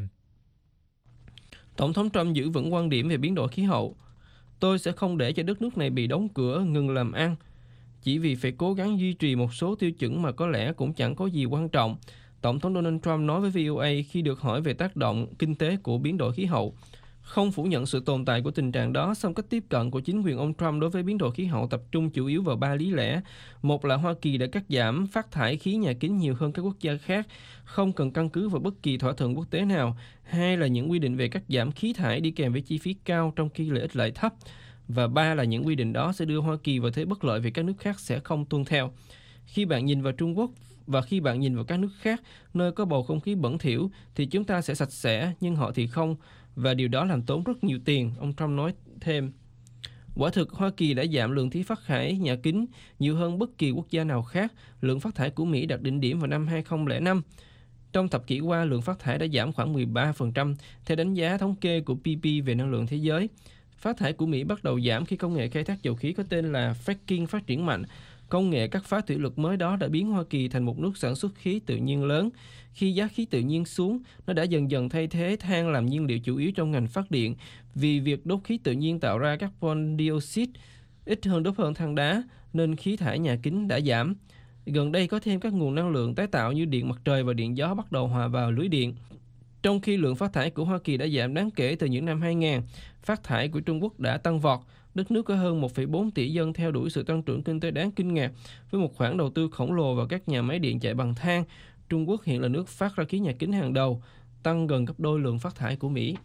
Tổng thống Trump giữ vững quan điểm về biến đổi khí hậu. Tôi sẽ không để cho đất nước này bị đóng cửa, ngừng làm ăn, chỉ vì phải cố gắng duy trì một số tiêu chuẩn mà có lẽ cũng chẳng có gì quan trọng, Tổng thống Donald Trump nói với V O A khi được hỏi về tác động kinh tế của biến đổi khí hậu. Không phủ nhận sự tồn tại của tình trạng đó, song cách tiếp cận của chính quyền ông Trump đối với biến đổi khí hậu tập trung chủ yếu vào ba lý lẽ. Một là Hoa Kỳ đã cắt giảm phát thải khí nhà kính nhiều hơn các quốc gia khác, không cần căn cứ vào bất kỳ thỏa thuận quốc tế nào. Hai là những quy định về cắt giảm khí thải đi kèm với chi phí cao trong khi lợi ích lại thấp. Và ba là những quy định đó sẽ đưa Hoa Kỳ vào thế bất lợi vì các nước khác sẽ không tuân theo. Khi bạn nhìn vào Trung Quốc và khi bạn nhìn vào các nước khác, nơi có bầu không khí bẩn thỉu, thì chúng ta sẽ sạch sẽ, nhưng họ thì không. Và điều đó làm tốn rất nhiều tiền, ông Trump nói thêm. Quả thực, Hoa Kỳ đã giảm lượng khí phát thải nhà kính nhiều hơn bất kỳ quốc gia nào khác. Lượng phát thải của Mỹ đạt đỉnh điểm vào năm hai không không năm. Trong thập kỷ qua, lượng phát thải đã giảm khoảng mười ba phần trăm, theo đánh giá thống kê của P P về năng lượng thế giới. Phát thải của Mỹ bắt đầu giảm khi công nghệ khai thác dầu khí có tên là fracking phát triển mạnh. Công nghệ cắt phá thủy lực mới đó đã biến Hoa Kỳ thành một nước sản xuất khí tự nhiên lớn. Khi giá khí tự nhiên xuống, nó đã dần dần thay thế than làm nhiên liệu chủ yếu trong ngành phát điện, vì việc đốt khí tự nhiên tạo ra carbon dioxide ít hơn đốt hơn than đá, nên khí thải nhà kính đã giảm. Gần đây có thêm các nguồn năng lượng tái tạo như điện mặt trời và điện gió bắt đầu hòa vào lưới điện. Trong khi lượng phát thải của Hoa Kỳ đã giảm đáng kể từ những năm hai nghìn, phát thải của Trung Quốc đã tăng vọt. Đất nước có hơn một phẩy bốn tỷ dân theo đuổi sự tăng trưởng kinh tế đáng kinh ngạc với một khoản đầu tư khổng lồ vào các nhà máy điện chạy bằng than. Trung Quốc hiện là nước phát ra khí nhà kính hàng đầu, tăng gần gấp đôi lượng phát thải của Mỹ.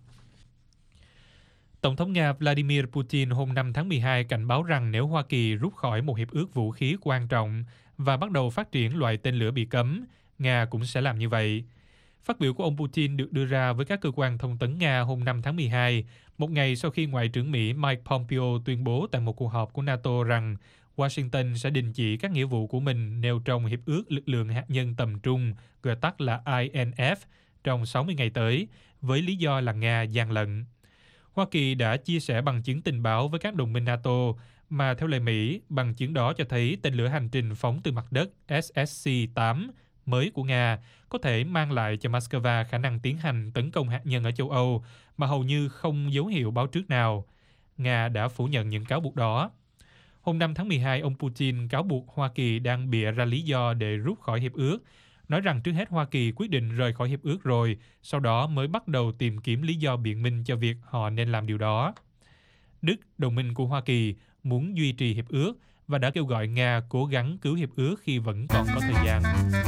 Tổng thống Nga Vladimir Putin hôm năm tháng mười hai cảnh báo rằng nếu Hoa Kỳ rút khỏi một hiệp ước vũ khí quan trọng và bắt đầu phát triển loại tên lửa bị cấm, Nga cũng sẽ làm như vậy. Phát biểu của ông Putin được đưa ra với các cơ quan thông tấn Nga hôm năm tháng mười hai, một ngày sau khi Ngoại trưởng Mỹ Mike Pompeo tuyên bố tại một cuộc họp của NATO rằng Washington sẽ đình chỉ các nghĩa vụ của mình nêu trong Hiệp ước Lực lượng Hạt nhân tầm trung, gọi tắt là I N F, trong sáu mươi ngày tới, với lý do là Nga gian lận. Hoa Kỳ đã chia sẻ bằng chứng tình báo với các đồng minh NATO, mà theo lời Mỹ, bằng chứng đó cho thấy tên lửa hành trình phóng từ mặt đất S S C tám mới của Nga có thể mang lại cho Moscow khả năng tiến hành tấn công hạt nhân ở châu Âu mà hầu như không dấu hiệu báo trước nào. Nga đã phủ nhận những cáo buộc đó. Hôm năm tháng mười hai, ông Putin cáo buộc Hoa Kỳ đang bịa ra lý do để rút khỏi hiệp ước, nói rằng trước hết Hoa Kỳ quyết định rời khỏi hiệp ước rồi, sau đó mới bắt đầu tìm kiếm lý do biện minh cho việc họ nên làm điều đó. Đức, đồng minh của Hoa Kỳ, muốn duy trì hiệp ước và đã kêu gọi Nga cố gắng cứu hiệp ước khi vẫn còn có thời gian.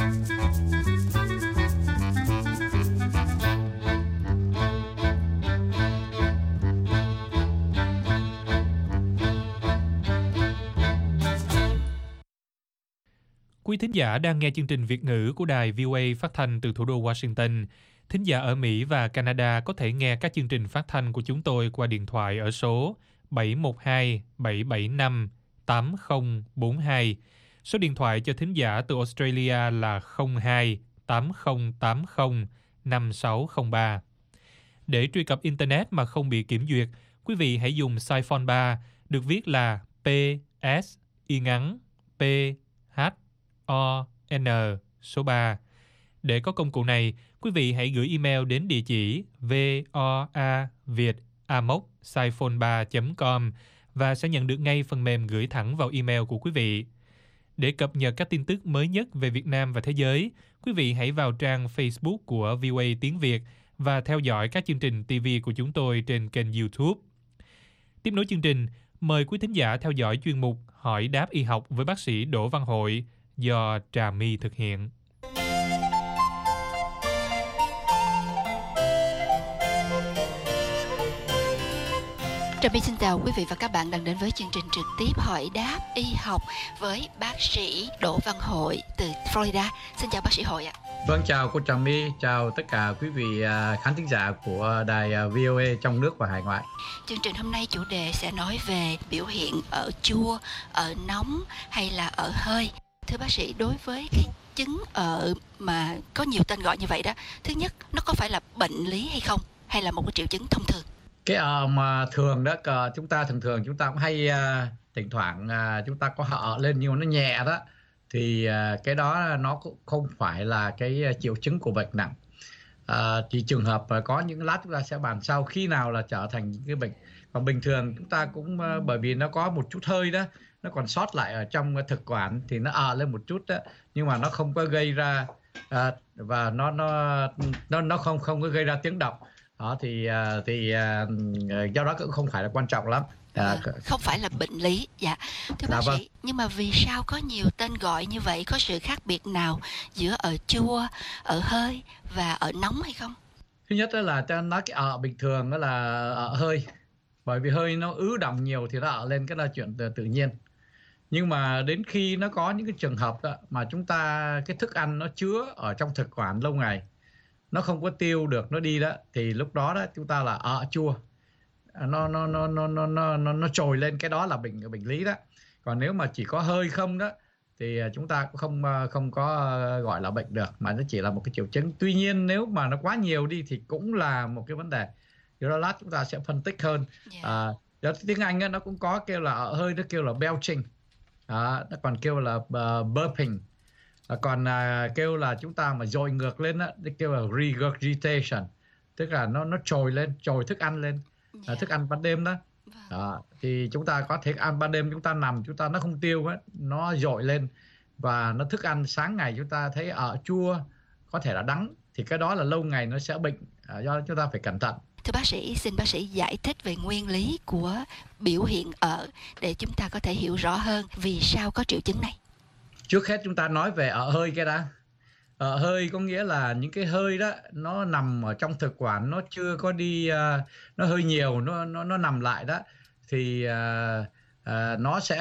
Quý thính giả đang nghe chương trình Việt ngữ của đài V O A phát thanh từ thủ đô Washington. Thính giả ở Mỹ và Canada có thể nghe các chương trình phát thanh của chúng tôi qua điện thoại ở số bảy một hai bảy bảy năm tám không bốn hai. Số điện thoại cho thính giả từ Australia là không hai tám không tám không năm sáu không ba. Để truy cập Internet mà không bị kiểm duyệt, quý vị hãy dùng Siphon ba, được viết là P S y ngắn P H O N số ba. Để có công cụ này, quý vị hãy gửi email đến địa chỉ voaviet a mốc siphon ba chấm com và sẽ nhận được ngay phần mềm gửi thẳng vào email của quý vị. Để cập nhật các tin tức mới nhất về Việt Nam và thế giới, quý vị hãy vào trang Facebook của V O A Tiếng Việt và theo dõi các chương trình ti vi của chúng tôi trên kênh YouTube. Tiếp nối chương trình, mời quý thính giả theo dõi chuyên mục Hỏi đáp y học với bác sĩ Đỗ Văn Hội do Trà My thực hiện. Trà My xin chào quý vị và các bạn đang đến với chương trình trực tiếp Hỏi đáp y học với bác sĩ Đỗ Văn Hội từ Florida. Xin chào bác sĩ Hội ạ. Vâng, chào cô Trà My, chào tất cả quý vị khán thính giả của đài V O A trong nước và hải ngoại. Chương trình hôm nay chủ đề sẽ nói về biểu hiện ở chua, ở nóng hay là ở hơi. Thưa bác sĩ, đối với cái chứng ở mà có nhiều tên gọi như vậy đó, thứ nhất, nó có phải là bệnh lý hay không, hay là một cái triệu chứng thông thường? Cái ở mà thường đó, chúng ta thường thường chúng ta cũng hay uh, thỉnh thoảng uh, chúng ta có hở lên nhưng mà nó nhẹ đó, thì uh, cái đó nó cũng không phải là cái triệu chứng của bệnh nặng. Uh, thì trường hợp uh, có những lát chúng ta sẽ bàn sau khi nào là trở thành những cái bệnh. Còn bình thường chúng ta cũng uh, bởi vì nó có một chút hơi đó, nó còn sót lại ở trong thực quản thì nó ợ lên một chút đó, nhưng mà nó không có gây ra uh, và nó nó nó nó không không có gây ra tiếng động. Đó thì thì do đó cũng không phải là quan trọng lắm. À, không phải là bệnh lý. Dạ. Thưa bác vâng. sĩ, nhưng mà vì sao có nhiều tên gọi như vậy? Có sự khác biệt nào giữa ở chua, ở hơi và ở nóng hay không? Thứ nhất là ta nói cái ở bình thường đó là ở hơi, bởi vì hơi nó ứ đọng nhiều thì nó ở lên, cái là chuyện tự nhiên. Nhưng mà đến khi nó có những cái trường hợp đó mà chúng ta cái thức ăn nó chứa ở trong thực quản lâu ngày, nó không có tiêu được, nó đi đó, thì lúc đó đó chúng ta là ở chua, nó nó nó nó nó nó nó nó trồi lên, cái đó là bệnh bệnh lý đó. Còn nếu mà chỉ có hơi không đó thì chúng ta cũng không không có gọi là bệnh được, mà nó chỉ là một cái triệu chứng. Tuy nhiên nếu mà nó quá nhiều đi thì cũng là một cái vấn đề. Do đó lát chúng ta sẽ phân tích hơn. Yeah. À, tiếng Anh đó, nó cũng có kêu là ở hơi, nó kêu là belching, à, nó còn kêu là uh, burping. Còn à, kêu là chúng ta mà dội ngược lên á, kêu là regurgitation, tức là nó nó trồi lên, trồi thức ăn lên, yeah. à, thức ăn ban đêm đó. Đó, thì chúng ta có thể ăn ban đêm, chúng ta nằm, chúng ta nó không tiêu hết, nó dội lên và nó thức ăn sáng ngày chúng ta thấy ở chua, có thể là đắng, thì cái đó là lâu ngày nó sẽ bệnh, à, do chúng ta phải cẩn thận. Thưa bác sĩ, xin bác sĩ giải thích về nguyên lý của biểu hiện ở để chúng ta có thể hiểu rõ hơn vì sao có triệu chứng này. Trước hết chúng ta nói về ở hơi cái đã. Ở hơi có nghĩa là những cái hơi đó nó nằm ở trong thực quản, nó chưa có đi, uh, nó hơi nhiều, nó nó nó nằm lại đó, thì uh, uh, nó sẽ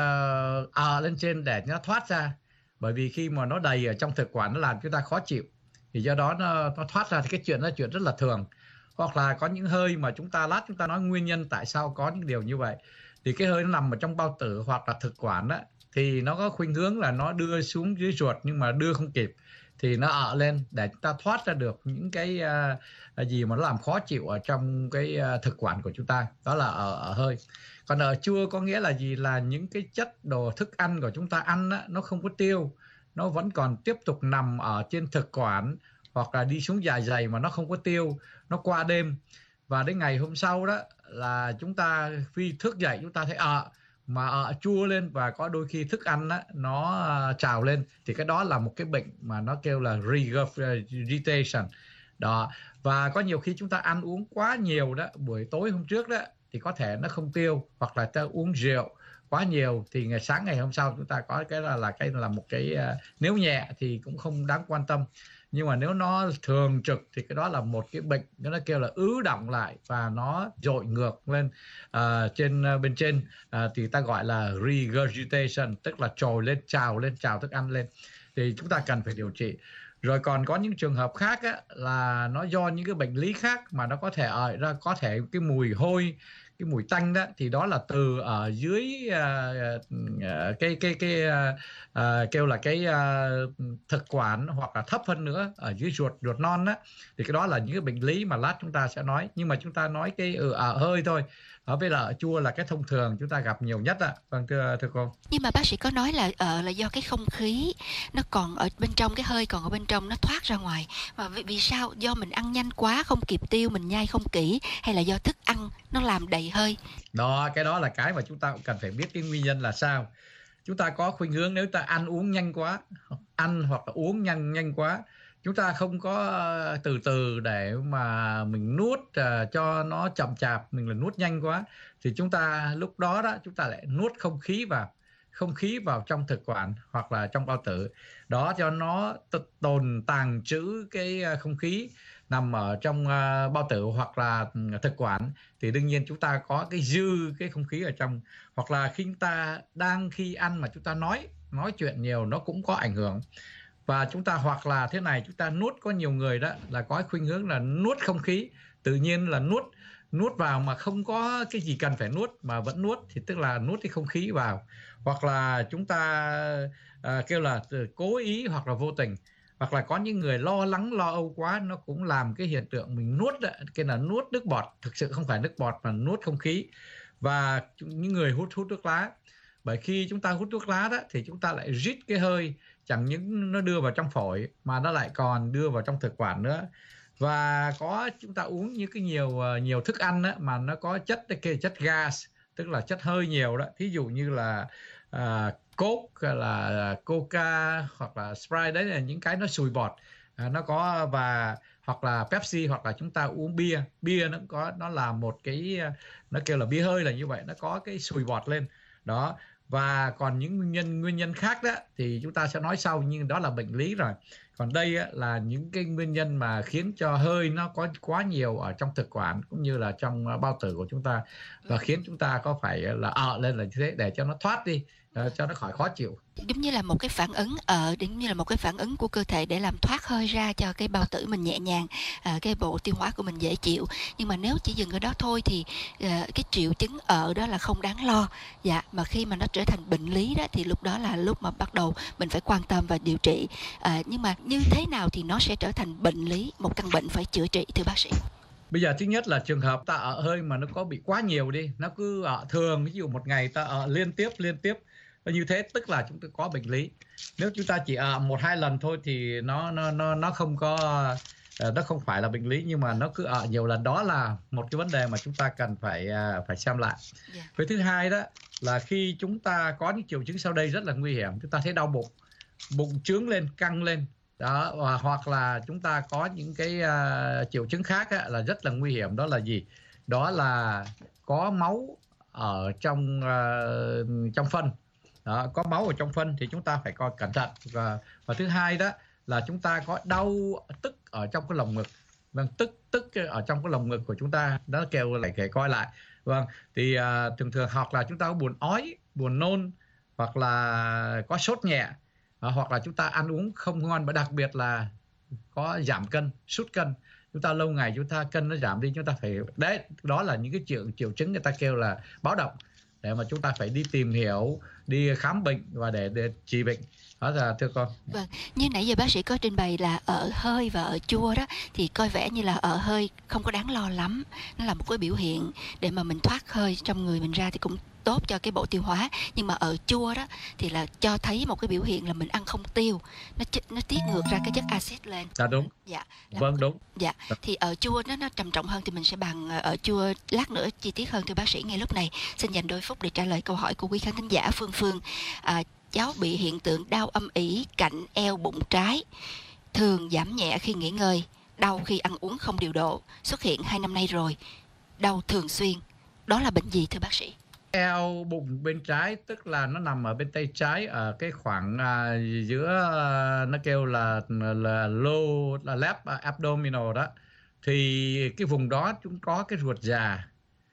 ở uh, lên trên để nó thoát ra. Bởi vì khi mà nó đầy ở trong thực quản nó làm chúng ta khó chịu, thì do đó nó, nó thoát ra, thì cái chuyện đó là chuyện rất là thường. Hoặc là có những hơi mà chúng ta lát chúng ta nói nguyên nhân tại sao có những điều như vậy, thì cái hơi nó nằm ở trong bao tử hoặc là thực quản đó, thì nó có khuynh hướng là nó đưa xuống dưới ruột nhưng mà đưa không kịp, thì nó ợ lên để chúng ta thoát ra được những cái uh, gì mà nó làm khó chịu ở trong cái uh, thực quản của chúng ta, đó là ở, ở hơi. Còn ở chua có nghĩa là gì? Là những cái chất đồ thức ăn của chúng ta ăn á, nó không có tiêu, nó vẫn còn tiếp tục nằm ở trên thực quản hoặc là đi xuống dạ dày mà nó không có tiêu, nó qua đêm và đến ngày hôm sau đó là chúng ta khi thức dậy chúng ta thấy ợ, mà ợ chua lên và có đôi khi thức ăn á, nó uh, trào lên, thì cái đó là một cái bệnh mà nó kêu là regurgitation đó. Và có nhiều khi chúng ta ăn uống quá nhiều đó, buổi tối hôm trước đó thì có thể nó không tiêu, hoặc là ta uống rượu quá nhiều thì ngày sáng ngày hôm sau chúng ta có cái là là cái là một cái uh, nếu nhẹ thì cũng không đáng quan tâm, nhưng mà nếu nó thường trực thì cái đó là một cái bệnh, nó kêu là ứ đọng lại và nó dội ngược lên uh, trên uh, bên trên uh, thì ta gọi là regurgitation, tức là trồi lên, trào lên, trào thức ăn lên, thì chúng ta cần phải điều trị. Rồi còn có những trường hợp khác á, là nó do những cái bệnh lý khác mà nó có thể ở ra, có thể cái mùi hôi, cái mùi tanh đó, thì đó là từ ở dưới uh, uh, cái cái cái uh, uh, kêu là cái uh, thực quản, hoặc là thấp hơn nữa ở dưới ruột ruột non đó, thì cái đó là những cái bệnh lý mà lát chúng ta sẽ nói. Nhưng mà chúng ta nói cái ở ừ, hơi thôi, ở với là ở chua là cái thông thường chúng ta gặp nhiều nhất ạ. Vâng thưa thưa cô. Nhưng mà bác sĩ có nói là ờ là do cái không khí nó còn ở bên trong, cái hơi còn ở bên trong, nó thoát ra ngoài. Mà vì, vì sao? Do mình ăn nhanh quá không kịp tiêu, mình nhai không kỹ, hay là do thức ăn nó làm đầy hơi? Đó, cái đó là cái mà chúng ta cũng cần phải biết cái nguyên nhân là sao. Chúng ta có khuynh hướng nếu ta ăn uống nhanh quá, ăn hoặc là uống nhanh nhanh quá, chúng ta không có từ từ để mà mình nuốt uh, cho nó chậm chạp, mình là nuốt nhanh quá thì chúng ta lúc đó đó chúng ta lại nuốt không khí vào, không khí vào trong thực quản hoặc là trong bao tử, đó cho nó tồn tàng trữ cái không khí nằm ở trong uh, bao tử hoặc là thực quản, thì đương nhiên chúng ta có cái dư cái không khí ở trong. Hoặc là khi chúng ta đang khi ăn mà chúng ta nói nói chuyện nhiều, nó cũng có ảnh hưởng. Và chúng ta hoặc là thế này, chúng ta nuốt, có nhiều người đó là có khuynh hướng là nuốt không khí, tự nhiên là nuốt nuốt vào mà không có cái gì cần phải nuốt mà vẫn nuốt, thì tức là nuốt cái không khí vào. Hoặc là chúng ta uh, kêu là cố ý hoặc là vô tình. Hoặc là có những người lo lắng lo âu quá, nó cũng làm cái hiện tượng mình nuốt đó, cái là nuốt nước bọt, thực sự không phải nước bọt mà nuốt không khí. Và những người hút hút thuốc lá, bởi khi chúng ta hút thuốc lá đó thì chúng ta lại rít cái hơi, chẳng những nó đưa vào trong phổi mà nó lại còn đưa vào trong thực quản nữa. Và có chúng ta uống những cái nhiều nhiều thức ăn đó, mà nó có chất cái chất gas, tức là chất hơi nhiều đó, thí dụ như là uh, Coke hay là Coca hoặc là Sprite, đấy là những cái nó sùi bọt, uh, nó có, và hoặc là Pepsi, hoặc là chúng ta uống bia, bia nó cũng có, nó là một cái, nó kêu là bia hơi là như vậy, nó có cái sùi bọt lên đó. Và còn những nguyên nhân nguyên nhân khác đó thì chúng ta sẽ nói sau, nhưng đó là bệnh lý rồi. Còn đây á, là những cái nguyên nhân mà khiến cho hơi nó có quá nhiều ở trong thực quản cũng như là trong bao tử của chúng ta, và khiến chúng ta có phải là ợ lên là như thế, để cho nó thoát đi, cho nó khỏi khó chịu. Giống như là một cái phản ứng ở, giống như là một cái phản ứng của cơ thể để làm thoát hơi ra cho cái bao tử mình nhẹ nhàng, à, cái bộ tiêu hóa của mình dễ chịu. Nhưng mà nếu chỉ dừng ở đó thôi thì à, cái triệu chứng ở đó là không đáng lo. Dạ, mà khi mà nó trở thành bệnh lý đó thì lúc đó là lúc mà bắt đầu mình phải quan tâm và điều trị. À, nhưng mà như thế nào thì nó sẽ trở thành bệnh lý, một căn bệnh phải chữa trị thưa bác sĩ? Bây giờ thứ nhất là trường hợp ta ợ hơi mà nó có bị quá nhiều đi, nó cứ ợ thường, ví dụ một ngày ta ợ liên tiếp liên tiếp như thế, tức là chúng ta có bệnh lý. Nếu chúng ta chỉ ợ một hai lần thôi thì nó nó nó nó không có, nó không phải là bệnh lý, nhưng mà nó cứ ợ nhiều lần, đó là một cái vấn đề mà chúng ta cần phải phải xem lại. Yeah. Với thứ hai đó là khi chúng ta có những triệu chứng sau đây rất là nguy hiểm, chúng ta thấy đau bụng, bụng trướng lên, căng lên đó, và hoặc là chúng ta có những cái uh, triệu chứng khác á, là rất là nguy hiểm. Đó là gì? Đó là có máu ở trong uh, trong phân đó, có máu ở trong phân thì chúng ta phải coi cẩn thận. Và, và thứ hai đó là chúng ta có đau tức ở trong cái lồng ngực, vâng, tức tức ở trong cái lồng ngực của chúng ta, đó kêu lại phải coi lại. Vâng, thì uh, thường thường hoặc là chúng ta có buồn ói, buồn nôn, hoặc là có sốt nhẹ, à, hoặc là chúng ta ăn uống không ngon, và đặc biệt là có giảm cân, sút cân. Chúng ta lâu ngày chúng ta cân nó giảm đi, chúng ta phải, đấy, đó là những cái triệu triệu chứng người ta kêu là báo động. để mà chúng ta phải đi tìm hiểu, đi khám bệnh và để, để trị bệnh. Đó là thưa con. Vâng, như nãy giờ bác sĩ có trình bày là ở hơi và ở chua đó, thì coi vẻ như là ở hơi không có đáng lo lắm. Nó là một cái biểu hiện để mà mình thoát hơi trong người mình ra thì cũng tốt cho cái bộ tiêu hóa. Nhưng mà ở chua đó thì là cho thấy một cái biểu hiện là mình ăn không tiêu, nó nó tiết ngược ra cái chất axit lên. Dạ đúng. Dạ. Vâng đúng. Dạ. Thì ở chua nó nó trầm trọng hơn thì mình sẽ bàn ở chua lát nữa chi tiết hơn thưa bác sĩ. Ngay lúc này xin dành đôi phút để trả lời câu hỏi của quý khán thính giả Phương Phương. À, cháu bị hiện tượng đau âm ỉ cạnh eo bụng trái, thường giảm nhẹ khi nghỉ ngơi, đau khi ăn uống không điều độ, xuất hiện hai năm nay rồi, đau thường xuyên. Đó là bệnh gì thưa bác sĩ? Eo bụng bên trái tức là nó nằm ở bên tay trái, ở cái khoảng à, giữa à, nó kêu là là low là left abdominal đó, thì cái vùng đó chúng có cái ruột già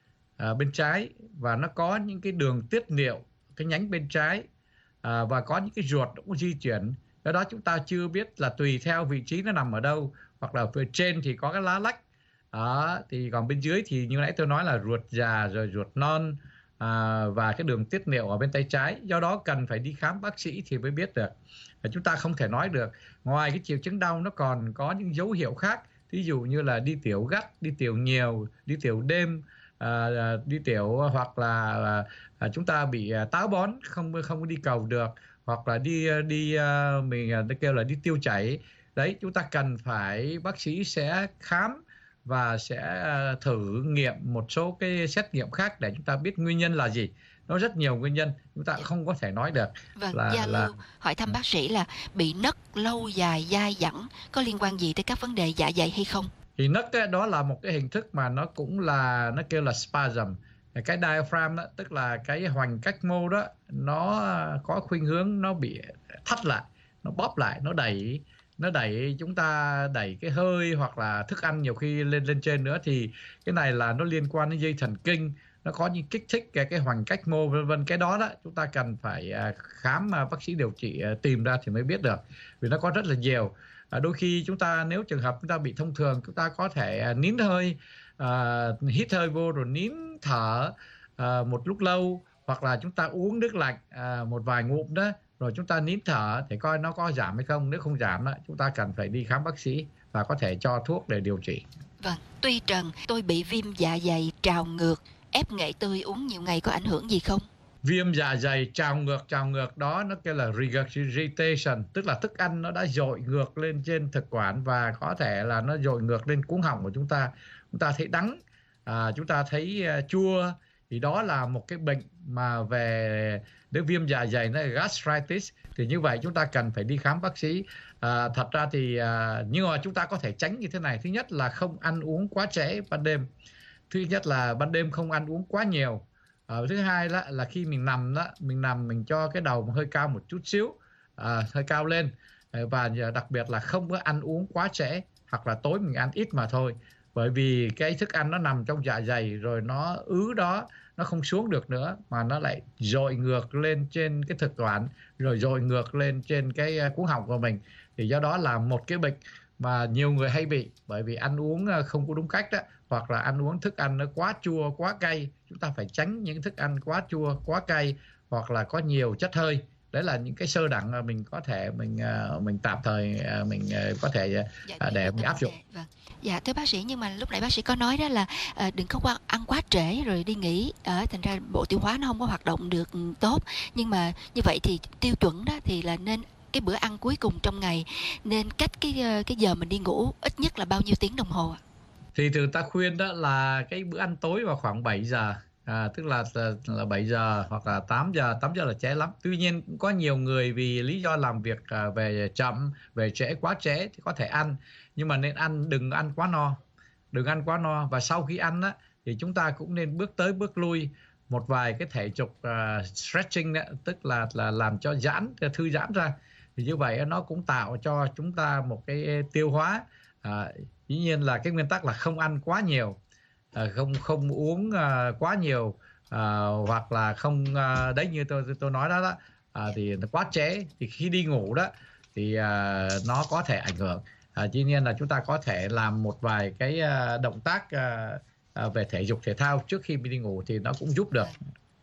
à, bên trái, và nó có những cái đường tiết niệu cái nhánh bên trái, à, và có những cái ruột cũng di chuyển. Do đó chúng ta chưa biết là tùy theo vị trí nó nằm ở đâu, hoặc là phía trên thì có cái lá lách đó, thì còn bên dưới thì như nãy tôi nói là ruột già rồi ruột non. À, và cái đường tiết niệu ở bên tay trái. Do đó cần phải đi khám bác sĩ thì mới biết được. Và chúng ta không thể nói được. Ngoài cái triệu chứng đau nó còn có những dấu hiệu khác. Ví dụ như là đi tiểu gắt, đi tiểu nhiều, đi tiểu đêm, à, đi tiểu hoặc là à, chúng ta bị à, táo bón, không không đi cầu được, hoặc là đi đi à, mình à, kêu là đi tiêu chảy. Đấy, chúng ta cần phải bác sĩ sẽ khám và sẽ thử nghiệm một số cái xét nghiệm khác để chúng ta biết nguyên nhân là gì. Nó rất nhiều nguyên nhân, chúng ta không có thể nói được. Vâng, là, Gia là... Lưu hỏi thăm bác sĩ là bị nấc lâu dài dai dẳng có liên quan gì tới các vấn đề dạ dày hay không? Thì nấc ấy, đó là một cái hình thức mà nó cũng là, nó kêu là spasm. Cái diaphragm đó, tức là cái hoành cách mô đó, nó có khuynh hướng nó bị thắt lại, nó bóp lại, nó đẩy nó đẩy chúng ta đẩy cái hơi hoặc là thức ăn nhiều khi lên lên trên nữa, thì cái này là nó liên quan đến dây thần kinh, nó có những kích thích cái cái hoành cách mô vân vân. Cái đó đó chúng ta cần phải khám mà bác sĩ điều trị tìm ra thì mới biết được, vì nó có rất là nhiều. À, đôi khi chúng ta nếu trường hợp chúng ta bị thông thường, chúng ta có thể nín hơi, à, hít hơi vô rồi nín thở à, một lúc lâu, hoặc là chúng ta uống nước lạnh à, một vài ngụm đó, rồi chúng ta nín thở để coi nó có giảm hay không. Nếu không giảm đó, chúng ta cần phải đi khám bác sĩ và có thể cho thuốc để điều trị. Vâng, tuy trần tôi bị viêm dạ dày trào ngược, ép nghệ tươi uống nhiều ngày có ảnh hưởng gì không? Viêm dạ dày trào ngược, trào ngược đó nó kêu là regurgitation, tức là thức ăn nó đã dội ngược lên trên thực quản và có thể là nó dội ngược lên cuống họng của chúng ta. Chúng ta thấy đắng, à, chúng ta thấy uh, chua, thì đó là một cái bệnh mà về nếu viêm dạ dày nó là gastritis, thì như vậy chúng ta cần phải đi khám bác sĩ. À, thật ra thì à, nhưng mà chúng ta có thể tránh như thế này. Thứ nhất là không ăn uống quá trễ ban đêm. Thứ nhất là ban đêm không ăn uống quá nhiều. À, thứ hai là, là khi mình nằm đó, mình nằm mình cho cái đầu hơi cao một chút xíu, à, hơi cao lên, và đặc biệt là không có ăn uống quá trễ, hoặc là tối mình ăn ít mà thôi. Bởi vì cái thức ăn nó nằm trong dạ dày rồi nó ứ đó, nó không xuống được nữa mà nó lại dội ngược lên trên cái thực quản, rồi dội ngược lên trên cái cuống họng của mình. Thì do đó là một cái bệnh mà nhiều người hay bị, bởi vì ăn uống không có đúng cách đó, hoặc là ăn uống thức ăn nó quá chua, quá cay. Chúng ta phải tránh những thức ăn quá chua, quá cay, hoặc là có nhiều chất hơi. Đấy là những cái sơ đẳng mà mình có thể mình mình tạm thời mình có thể để mình áp dụng. Vâng. Dạ thưa bác sĩ, nhưng mà lúc nãy bác sĩ có nói đó là à, đừng có ăn quá trễ rồi đi nghỉ, à, thành ra bộ tiêu hóa nó không có hoạt động được tốt. Nhưng mà như vậy thì tiêu chuẩn đó thì là nên cái bữa ăn cuối cùng trong ngày nên cách cái cái giờ mình đi ngủ ít nhất là bao nhiêu tiếng đồng hồ ạ? Thì từ ta khuyên đó là cái bữa ăn tối vào khoảng bảy giờ. À, tức là, là là bảy giờ hoặc là tám giờ, tám giờ là trễ lắm. Tuy nhiên cũng có nhiều người vì lý do làm việc à, về chậm, về trễ, quá trễ thì có thể ăn, nhưng mà nên ăn đừng ăn quá no, đừng ăn quá no. Và sau khi ăn á thì chúng ta cũng nên bước tới bước lui một vài cái thể dục uh, stretching đó, tức là là làm cho giãn, thư giãn ra. Thì như vậy nó cũng tạo cho chúng ta một cái tiêu hóa. À, dĩ nhiên là cái nguyên tắc là không ăn quá nhiều. À, không không uống uh, quá nhiều, uh, hoặc là không uh, đấy như tôi tôi nói đó, đó uh, thì nó quá trễ thì khi đi ngủ đó thì uh, nó có thể ảnh hưởng. Uh, tuy nhiên là chúng ta có thể làm một vài cái uh, động tác uh, uh, về thể dục thể thao trước khi đi ngủ thì nó cũng giúp được.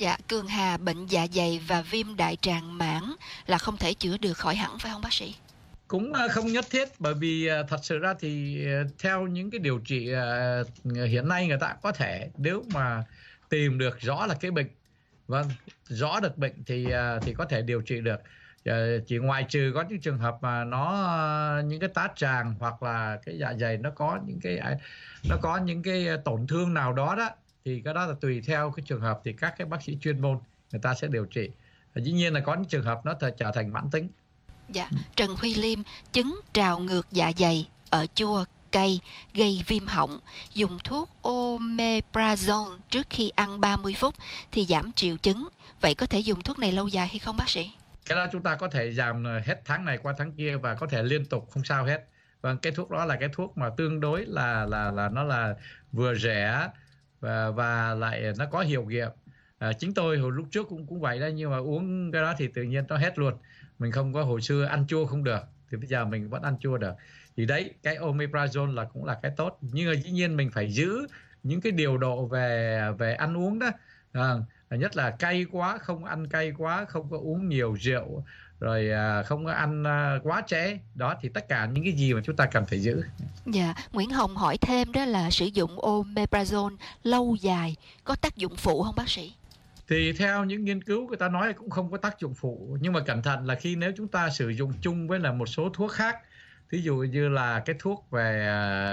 Dạ, Cường Hà, bệnh dạ dày và viêm đại tràng mãn là không thể chữa được khỏi hẳn phải không bác sĩ? Cũng không nhất thiết, bởi vì thật sự ra thì theo những cái điều trị hiện nay người ta có thể, nếu mà tìm được rõ là cái bệnh, vâng, rõ được bệnh thì thì có thể điều trị được. Chỉ ngoại trừ có những trường hợp mà nó những cái tá tràng hoặc là cái dạ dày nó có những cái nó có những cái tổn thương nào đó đó, thì cái đó là tùy theo cái trường hợp thì các cái bác sĩ chuyên môn người ta sẽ điều trị. Dĩ nhiên là có những trường hợp nó trở thành mãn tính. Dạ, Trần Huy Liêm, chứng trào ngược dạ dày ở chua cay gây viêm họng, dùng thuốc omeprazole trước khi ăn ba mươi phút thì giảm triệu chứng. Vậy có thể dùng thuốc này lâu dài hay không bác sĩ? Cái đó chúng ta có thể giảm hết tháng này qua tháng kia và có thể liên tục không sao hết. Vâng, cái thuốc đó là cái thuốc mà tương đối là là là nó là vừa rẻ và và lại nó có hiệu nghiệm. À, chính tôi hồi lúc trước cũng cũng vậy đó, nhưng mà uống cái đó thì tự nhiên nó hết luôn. Mình không có, hồi xưa ăn chua không được thì bây giờ mình vẫn ăn chua được. Thì đấy, cái omeprazole là cũng là cái tốt, nhưng mà dĩ nhiên mình phải giữ những cái điều độ về về ăn uống đó. À, nhất là cay quá, không ăn cay quá, không có uống nhiều rượu, rồi à, không có ăn à, quá trễ. Đó thì tất cả những cái gì mà chúng ta cần phải giữ. Dạ, Nguyễn Hồng hỏi thêm đó là sử dụng omeprazole lâu dài có tác dụng phụ không bác sĩ? Thì theo những nghiên cứu người ta nói cũng không có tác dụng phụ, nhưng mà cẩn thận là khi nếu chúng ta sử dụng chung với là một số thuốc khác, ví dụ như là cái thuốc về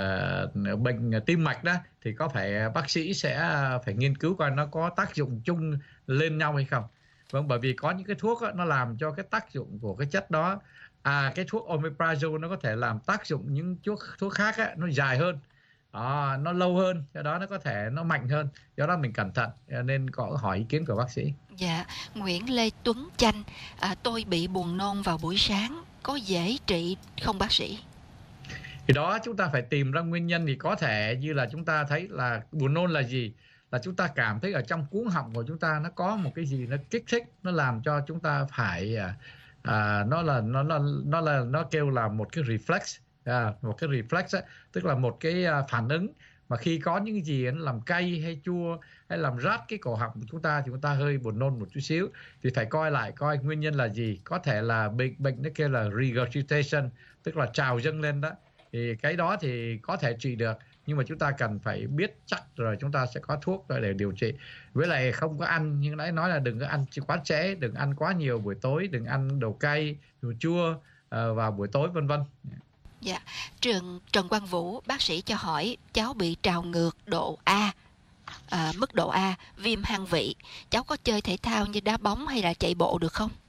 uh, bệnh tim mạch đó, thì có phải bác sĩ sẽ phải nghiên cứu coi nó có tác dụng chung lên nhau hay không. Vâng, bởi vì có những cái thuốc đó, nó làm cho cái tác dụng của cái chất đó, à cái thuốc omeprazole nó có thể làm tác dụng những thuốc thuốc khác đó, nó dài hơn. À, nó lâu hơn, do đó nó có thể nó mạnh hơn, do đó mình cẩn thận, nên có hỏi ý kiến của bác sĩ. Dạ, Nguyễn Lê Tuấn Chanh, à, tôi bị buồn nôn vào buổi sáng, có dễ trị không bác sĩ? Thì đó chúng ta phải tìm ra nguyên nhân. Thì có thể như là chúng ta thấy là buồn nôn là gì, là chúng ta cảm thấy ở trong cuống họng của chúng ta nó có một cái gì nó kích thích, nó làm cho chúng ta phải à, nó là nó nó nó là nó kêu là một cái reflex. À, một cái reflex á, tức là một cái phản ứng mà khi có những cái gì nó làm cay hay chua hay làm rát cái cổ họng của chúng ta thì chúng ta hơi buồn nôn một chút xíu, thì phải coi lại coi nguyên nhân là gì. Có thể là bệnh bệnh nó kêu là regurgitation, tức là trào dâng lên đó, thì cái đó thì có thể trị được, nhưng mà chúng ta cần phải biết chắc rồi chúng ta sẽ có thuốc để điều trị. Với lại không có ăn, nhưng nãy nói là đừng có ăn quá trễ, đừng ăn quá nhiều buổi tối, đừng ăn đồ cay, đồ chua uh, vào buổi tối vân vân. Dạ, Trần, Trần Quang Vũ, bác sĩ cho hỏi cháu bị trào ngược độ A, à, mức độ A, viêm hang vị. Cháu có chơi thể thao như đá bóng hay là chạy bộ được không?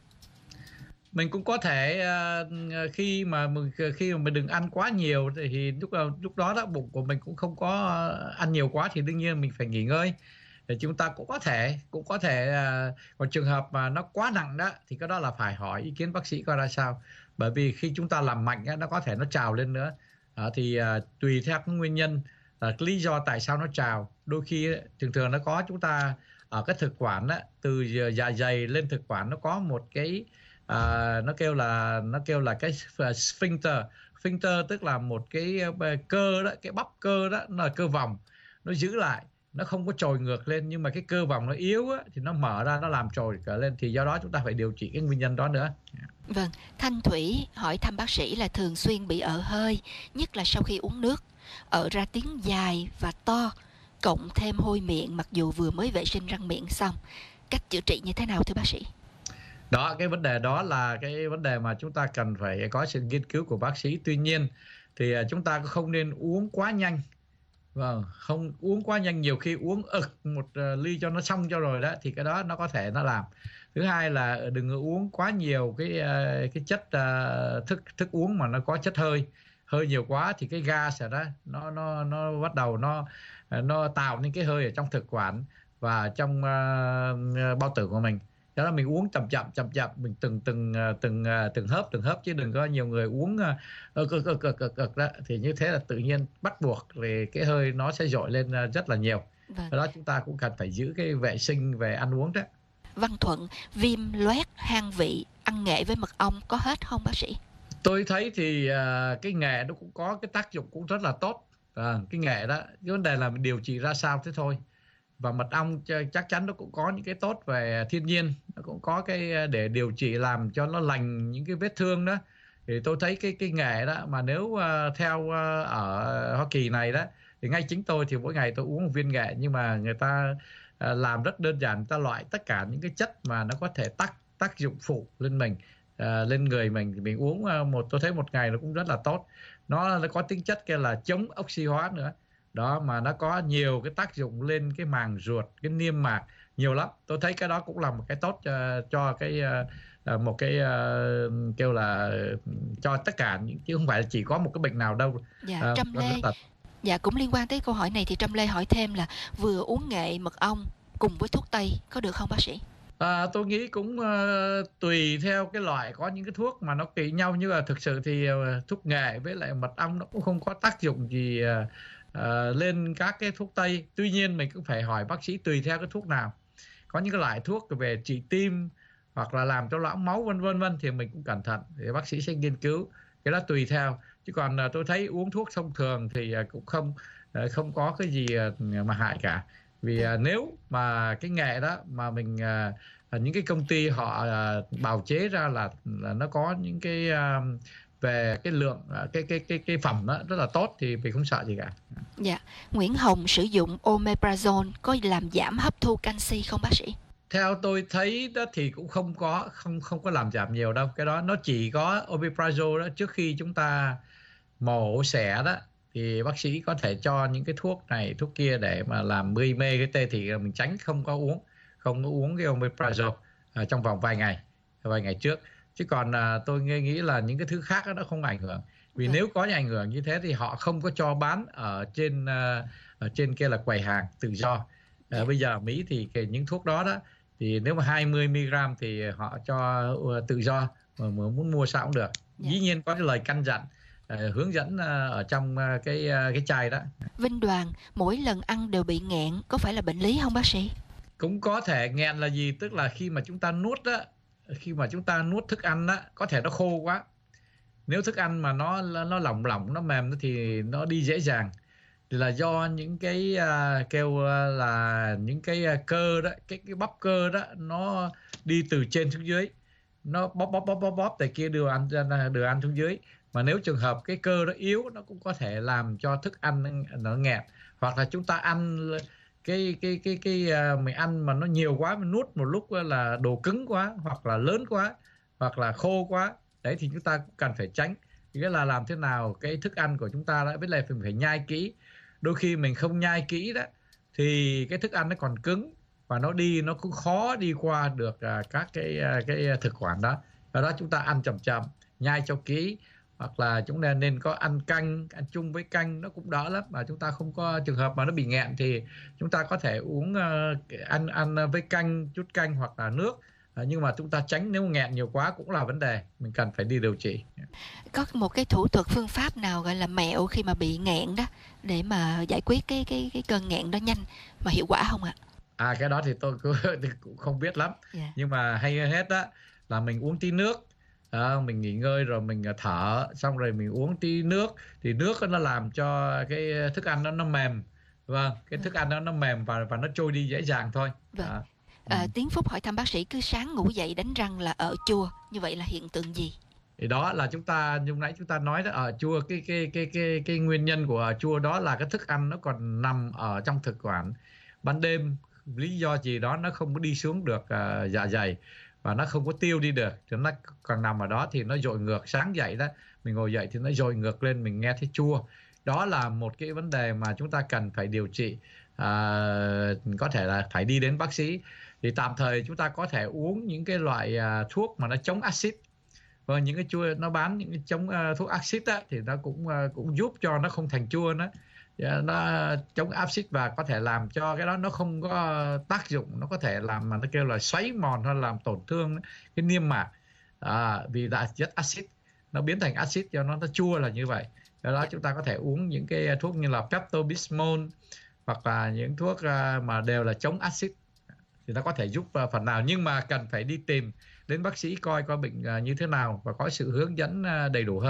Mình cũng có thể uh, khi mà khi mà mình đừng ăn quá nhiều thì lúc lúc đó đó bụng của mình cũng không có ăn nhiều quá, thì đương nhiên mình phải nghỉ ngơi. Thì chúng ta cũng có thể cũng có thể uh, còn trường hợp mà nó quá nặng đó thì cái đó là phải hỏi ý kiến bác sĩ coi ra sao. Bởi vì khi chúng ta làm mạnh á, nó có thể nó trào lên nữa. À, thì à, tùy theo cái nguyên nhân, là cái lý do tại sao nó trào. Đôi khi thường thường nó có chúng ta ở cái thực quản á, từ dạ dày lên thực quản nó có một cái à, nó kêu là nó kêu là cái sphincter. Sphincter tức là một cái cơ đó, cái bắp cơ đó, nó là cơ vòng, nó giữ lại, nó không có trồi ngược lên, nhưng mà cái cơ vòng nó yếu á, thì nó mở ra, nó làm trồi trở lên, thì do đó chúng ta phải điều trị cái nguyên nhân đó nữa. Vâng, Thanh Thủy hỏi thăm bác sĩ là thường xuyên bị ợ hơi, nhất là sau khi uống nước, ợ ra tiếng dài và to, cộng thêm hôi miệng mặc dù vừa mới vệ sinh răng miệng xong. Cách chữa trị như thế nào thưa bác sĩ? Đó, cái vấn đề đó là cái vấn đề mà chúng ta cần phải có sự nghiên cứu của bác sĩ. Tuy nhiên thì chúng ta không nên uống quá nhanh. Vâng, không uống quá nhanh, nhiều khi uống ực một ly cho nó xong cho rồi đó, thì cái đó nó có thể nó làm. Thứ hai là đừng uống quá nhiều cái cái chất uh, thức thức uống mà nó có chất hơi, hơi nhiều quá thì cái gas đó nó nó nó bắt đầu nó nó tạo nên cái hơi ở trong thực quản và trong uh, bao tử của mình. Đó là mình uống chậm chậm chậm chậm, mình từng từng từng từng hớp từng hớp, chứ đừng có nhiều người uống ực ực ực ực ực đó, thì như thế là tự nhiên bắt buộc thì cái hơi nó sẽ dội lên rất là nhiều. Vâng. Đó, chúng ta cũng cần phải giữ cái vệ sinh về ăn uống đó. Văn Thuận, viêm loét hang vị, ăn nghệ với mật ong có hết không bác sĩ? Tôi thấy thì uh, cái nghệ nó cũng có cái tác dụng cũng rất là tốt. À, cái nghệ đó, cái vấn đề là mình điều trị ra sao thế thôi. và mật ong chắc chắn nó cũng có những cái tốt về thiên nhiên, nó cũng có cái để điều trị làm cho nó lành những cái vết thương đó. Thì tôi thấy cái cái nghệ đó mà nếu uh, theo uh, ở Hoa Kỳ này đó, thì ngay chính tôi thì mỗi ngày tôi uống một viên nghệ, nhưng mà người ta uh, làm rất đơn giản, người ta loại tất cả những cái chất mà nó có thể tác tác dụng phụ lên mình, uh, lên người mình, thì mình uống uh, một tôi thấy một ngày nó cũng rất là tốt. Nó, nó có tính chất kia là chống oxy hóa nữa đó, mà nó có nhiều cái tác dụng lên cái màng ruột, cái niêm mạc nhiều lắm. Tôi thấy cái đó cũng là một cái tốt cho, cho cái uh, một cái uh, kêu là cho tất cả những, chứ không phải là chỉ có một cái bệnh nào đâu. Dạ, uh, Trâm Lê. là... Dạ, cũng liên quan tới câu hỏi này thì Trâm Lê hỏi thêm là vừa uống nghệ mật ong cùng với thuốc tây có được không bác sĩ? À, tôi nghĩ cũng uh, tùy theo cái loại, có những cái thuốc mà nó kỳ nhau, nhưng mà thực sự thì uh, thuốc nghệ với lại mật ong nó cũng không có tác dụng gì uh, uh, lên các cái thuốc tây. Tuy nhiên mình cũng phải hỏi bác sĩ tùy theo cái thuốc nào. Có những cái loại thuốc về trị tim hoặc là làm cho loãng máu vân vân vân thì mình cũng cẩn thận, thì bác sĩ sẽ nghiên cứu, cái đó tùy theo. Chứ còn uh, tôi thấy uống thuốc thông thường thì uh, cũng không uh, không có cái gì uh, mà hại cả. Vì uh, nếu mà cái nghệ đó mà mình uh, những cái công ty họ uh, bào chế ra là, là nó có những cái uh, về cái lượng uh, cái cái cái cái phẩm đó rất là tốt thì mình không sợ gì cả. Dạ, Nguyễn Hồng sử dụng omeprazole có làm giảm hấp thu canxi không bác sĩ? Theo tôi thấy đó thì cũng không có không không có làm giảm nhiều đâu. Cái đó nó chỉ có omeprazole đó, trước khi chúng ta mổ xẻ đó thì bác sĩ có thể cho những cái thuốc này thuốc kia để mà làm gây mê cái tê, thì mình tránh không có uống không có uống cái omeprazole à, trong vòng vài ngày vài ngày trước. Chứ còn à, tôi nghĩ là những cái thứ khác đó, nó không ảnh hưởng. Vì ừ. nếu có những ảnh hưởng như thế thì họ không có cho bán ở trên uh, ở trên kia là quầy hàng tự do. À, bây giờ ở Mỹ thì cái, những thuốc đó đó thì nếu mà hai mươi mi-li-gam thì họ cho uh, tự do, mà muốn mua sao cũng được. Dĩ yeah. nhiên có cái lời căn dặn uh, hướng dẫn uh, ở trong uh, cái uh, cái chai đó. Vinh Đoàn, mỗi lần ăn đều bị nghẹn, có phải là bệnh lý không bác sĩ? Cũng có thể. Nghẹn là gì? Tức là khi mà chúng ta nuốt đó, khi mà chúng ta nuốt thức ăn đó, có thể nó khô quá. Nếu thức ăn mà nó nó lỏng lỏng, nó mềm thì nó đi dễ dàng. Thì là do những cái uh, kêu uh, là những cái uh, cơ đó, cái cái bắp cơ đó nó đi từ trên xuống dưới, nó bóp bóp bóp bóp bóp từ kia đưa ăn đưa ăn xuống dưới. Mà nếu trường hợp cái cơ đó yếu, nó cũng có thể làm cho thức ăn nó nghẹn. Hoặc là chúng ta ăn cái cái cái cái uh, mình ăn mà nó nhiều quá, mình nuốt một lúc là đồ cứng quá, hoặc là lớn quá, hoặc là khô quá, đấy thì chúng ta cũng cần phải tránh. Nghĩa là làm thế nào cái thức ăn của chúng ta đó, với lại mình phải nhai kỹ. Đôi khi mình không nhai kỹ đó thì cái thức ăn nó còn cứng và nó đi nó cũng khó đi qua được uh, các cái uh, cái thực quản đó. Và đó chúng ta ăn chậm chậm, nhai cho kỹ, hoặc là chúng ta nên có ăn canh, ăn chung với canh nó cũng đỡ lắm. Mà chúng ta không có trường hợp mà nó bị nghẹn thì chúng ta có thể uống uh, ăn ăn với canh, chút canh hoặc là nước. Uh, nhưng mà chúng ta tránh, nếu nghẹn nhiều quá cũng là vấn đề, mình cần phải đi điều trị. Có một cái thủ thuật phương pháp nào gọi là mẹo khi mà bị nghẹn đó để mà giải quyết cái cái cái cơn nghẹn đó nhanh mà hiệu quả không ạ? À, cái đó thì tôi cũng không biết lắm. Yeah. Nhưng mà hay hết đó là mình uống tí nước. À, mình nghỉ ngơi rồi mình thở, xong rồi mình uống tí nước, thì nước nó làm cho cái thức ăn nó nó mềm. Vâng, cái thức ăn nó nó mềm và và nó trôi đi dễ dàng thôi. Vâng. À, à, Tiến Phúc hỏi thăm bác sĩ, cứ sáng ngủ dậy đánh răng là ở chua, như vậy là hiện tượng gì? Thì đó là chúng ta như nãy chúng ta nói đó, ở chua cái cái cái cái cái nguyên nhân của ở chua đó là cái thức ăn nó còn nằm ở trong thực quản. Ban đêm lý do gì đó nó không có đi xuống được uh, dạ dày và nó không có tiêu đi được, thì nó còn nằm ở đó thì nó dội ngược. Sáng dậy đó mình ngồi dậy thì nó dội ngược lên, mình nghe thấy chua. Đó là một cái vấn đề mà chúng ta cần phải điều trị, à, có thể là phải đi đến bác sĩ. Thì tạm thời chúng ta có thể uống những cái loại à, thuốc mà nó chống axit. Và những cái chua nó bán những cái chống uh, thuốc axit á, thì nó cũng uh, cũng giúp cho nó không thành chua nữa. Nó chống axit và có thể làm cho cái đó nó không có tác dụng, nó có thể làm mà nó kêu là xoáy mòn hay làm tổn thương cái niêm mạc, à, vì đã chất axit nó biến thành axit cho nó nó chua là như vậy. Do đó chúng ta có thể uống những cái thuốc như là Pepto-Bismol hoặc là những thuốc mà đều là chống axit thì nó có thể giúp phần nào, nhưng mà cần phải đi tìm đến bác sĩ coi coi bệnh như thế nào và có sự hướng dẫn đầy đủ hơn.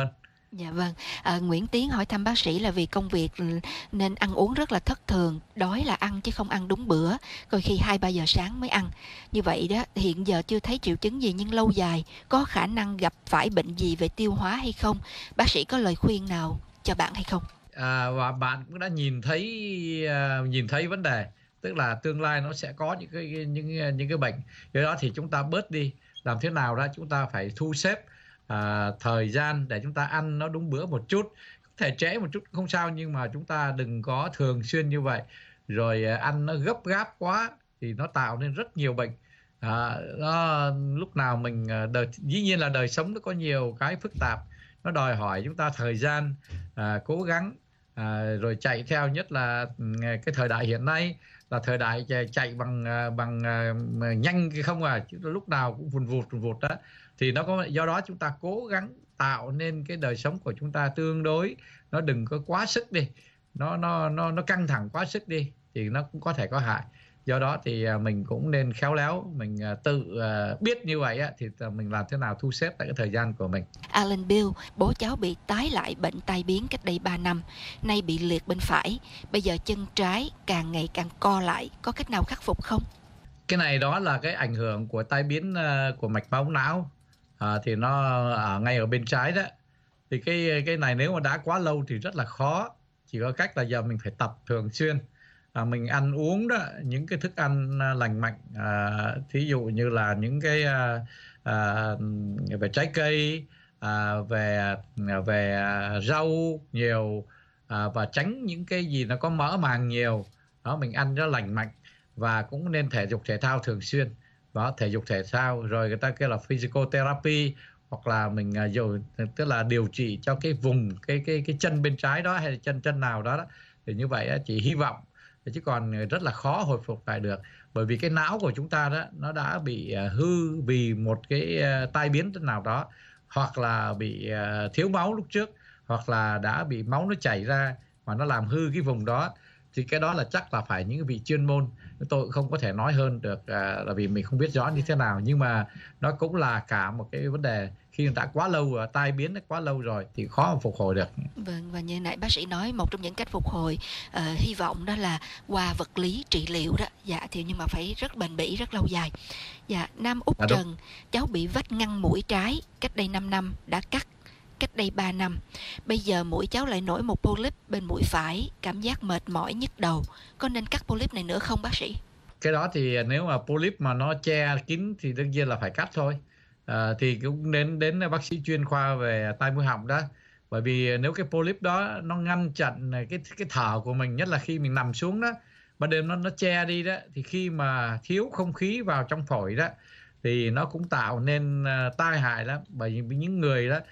Dạ vâng, à, Nguyễn Tiến hỏi thăm bác sĩ là vì công việc nên ăn uống rất là thất thường, đói là ăn chứ không ăn đúng bữa, đôi khi hai ba giờ sáng mới ăn. Như vậy đó, hiện giờ chưa thấy triệu chứng gì nhưng lâu dài có khả năng gặp phải bệnh gì về tiêu hóa hay không? Bác sĩ có lời khuyên nào cho bạn hay không? À, và bạn cũng đã nhìn thấy uh, nhìn thấy vấn đề, tức là tương lai nó sẽ có những cái những những cái bệnh, do đó thì chúng ta bớt đi, làm thế nào đó chúng ta phải thu xếp À, thời gian để chúng ta ăn nó đúng bữa một chút, có thể trễ một chút không sao, nhưng mà chúng ta đừng có thường xuyên như vậy, rồi ăn nó gấp gáp quá thì nó tạo nên rất nhiều bệnh. À, nó, lúc nào mình đời, dĩ nhiên là đời sống nó có nhiều cái phức tạp, nó đòi hỏi chúng ta thời gian, à, cố gắng, à, rồi chạy theo, nhất là cái thời đại hiện nay là thời đại chạy bằng bằng nhanh không à, lúc nào cũng vùn vụt vùn vụt đó, thì nó có, do đó chúng ta cố gắng tạo nên cái đời sống của chúng ta tương đối, nó đừng có quá sức đi, nó nó nó nó căng thẳng quá sức đi thì nó cũng có thể có hại. Do đó thì mình cũng nên khéo léo, mình tự biết như vậy á, thì mình làm thế nào thu xếp tại cái thời gian của mình. Alan Bill, bố cháu bị tái lại bệnh tai biến cách đây ba năm, nay bị liệt bên phải, bây giờ chân trái càng ngày càng co lại, có cách nào khắc phục không? Cái này đó là cái ảnh hưởng của tai biến của mạch máu não, à, thì nó ở ngay ở bên trái đó. Thì cái cái này nếu mà đã quá lâu thì rất là khó, chỉ có cách là giờ mình phải tập thường xuyên. À, mình ăn uống đó, những cái thức ăn lành mạnh, à, thí dụ như là những cái à, à, về trái cây, à, về về rau nhiều, à, và tránh những cái gì nó có mỡ màng nhiều đó, mình ăn cho lành mạnh, và cũng nên thể dục thể thao thường xuyên. Đó, thể dục thể thao, rồi người ta kêu là physical therapy, hoặc là mình rồi tức là điều trị cho cái vùng cái cái cái chân bên trái đó, hay là chân chân nào đó, đó. Thì như vậy chỉ hy vọng, chứ còn rất là khó hồi phục lại được, bởi vì cái não của chúng ta đó nó đã bị hư vì một cái tai biến nào đó, hoặc là bị thiếu máu lúc trước, hoặc là đã bị máu nó chảy ra mà nó làm hư cái vùng đó, thì cái đó là chắc là phải những vị chuyên môn, tôi cũng không có thể nói hơn được, à, là vì mình không biết rõ như thế nào, nhưng mà nó cũng là cả một cái vấn đề, khi người ta quá lâu rồi, tai biến nó quá lâu rồi thì khó mà phục hồi được. Vâng, và như nãy bác sĩ nói, một trong những cách phục hồi uh, hy vọng đó là qua vật lý trị liệu đó, dạ, thì nhưng mà phải rất bền bỉ, rất lâu dài. Dạ, Nam Úc à, Trần, cháu bị vách ngăn mũi trái cách đây năm năm, đã cắt cách đây ba năm. Bây giờ mũi cháu lại nổi một polyp bên mũi phải, cảm giác mệt mỏi nhức đầu. Có nên cắt polyp này nữa không bác sĩ? Cái đó thì nếu mà polyp mà nó che kín thì đương nhiên là phải cắt thôi. À, thì cũng đến đến bác sĩ chuyên khoa về tai mũi họng đó. Bởi vì nếu cái polyp đó nó ngăn chặn cái cái thở của mình, nhất là khi mình nằm xuống đó, ban đêm nó nó che đi đó, thì khi mà thiếu không khí vào trong phổi đó thì nó cũng tạo nên uh, tai hại lắm. Bởi vì những người đó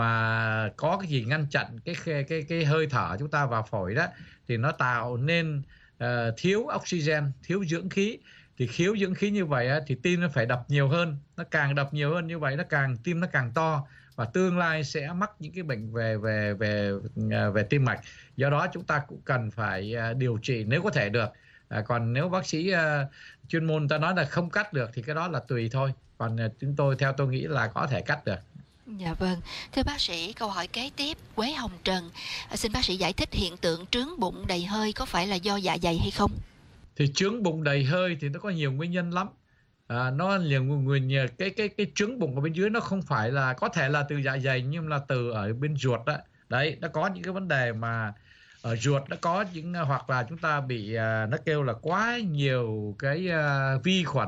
mà có cái gì ngăn chặn cái cái cái, cái hơi thở chúng ta vào phổi đó, thì nó tạo nên uh, thiếu oxygen, thiếu dưỡng khí. Thì thiếu dưỡng khí như vậy á, thì tim nó phải đập nhiều hơn, nó càng đập nhiều hơn như vậy, nó càng tim nó càng to, và tương lai sẽ mắc những cái bệnh về về về về tim mạch. Do đó chúng ta cũng cần phải điều trị nếu có thể được. À, còn nếu bác sĩ uh, chuyên môn ta nói là không cắt được thì cái đó là tùy thôi. Còn uh, chúng tôi theo tôi nghĩ là có thể cắt được. Dạ vâng. Thưa bác sĩ, câu hỏi kế tiếp, Quế Hồng Trần, à, xin bác sĩ giải thích hiện tượng trướng bụng đầy hơi có phải là do dạ dày hay không? Thì trướng bụng đầy hơi thì nó có nhiều nguyên nhân lắm. À, nó nhiều nguyên nhân, cái cái cái trướng bụng ở bên dưới nó không phải là, có thể là từ dạ dày nhưng là từ ở bên ruột đó. Đấy, nó có những cái vấn đề mà ở ruột nó có những, hoặc là chúng ta bị uh, nó kêu là quá nhiều cái uh, vi khuẩn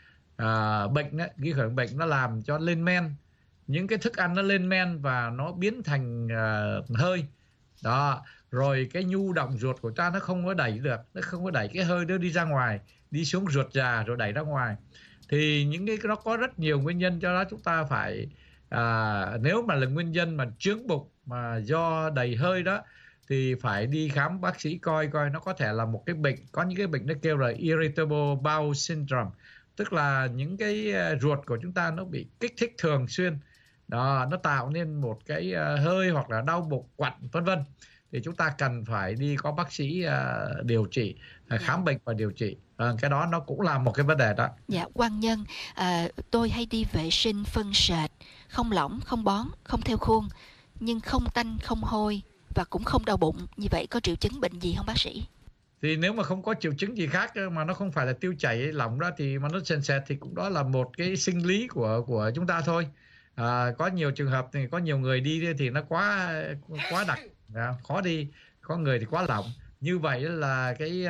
uh, bệnh đó, vi khuẩn bệnh nó làm cho lên men. Những cái thức ăn nó lên men và nó biến thành uh, hơi. Đó, rồi cái nhu động ruột của ta nó không có đẩy được, nó không có đẩy cái hơi đó đi ra ngoài, đi xuống ruột già rồi đẩy ra ngoài. Thì những cái nó có rất nhiều nguyên nhân, cho đó chúng ta phải à, nếu mà là nguyên nhân mà trướng bụng mà do đầy hơi đó thì phải đi khám bác sĩ coi coi nó có thể là một cái bệnh, có những cái bệnh nó kêu là irritable bowel syndrome, tức là những cái ruột của chúng ta nó bị kích thích thường xuyên đó, nó tạo nên một cái hơi hoặc là đau bụng, quặn vân vân, thì chúng ta cần phải đi có bác sĩ uh, điều trị, uh, khám dạ. bệnh và điều trị. Uh, cái đó nó cũng là một cái vấn đề đó. Dạ, Quang Nhân, uh, tôi hay đi vệ sinh phân sệt, không lỏng, không bón, không theo khuôn, nhưng không tanh, không hôi và cũng không đau bụng. Như vậy có triệu chứng bệnh gì không bác sĩ? Thì nếu mà không có triệu chứng gì khác mà nó không phải là tiêu chảy hay lỏng ra thì mà nó sền sệt thì cũng đó là một cái sinh lý của của chúng ta thôi. À, có nhiều trường hợp thì có nhiều người đi thì nó quá quá đặc, khó đi, có người thì quá lỏng. Như vậy là cái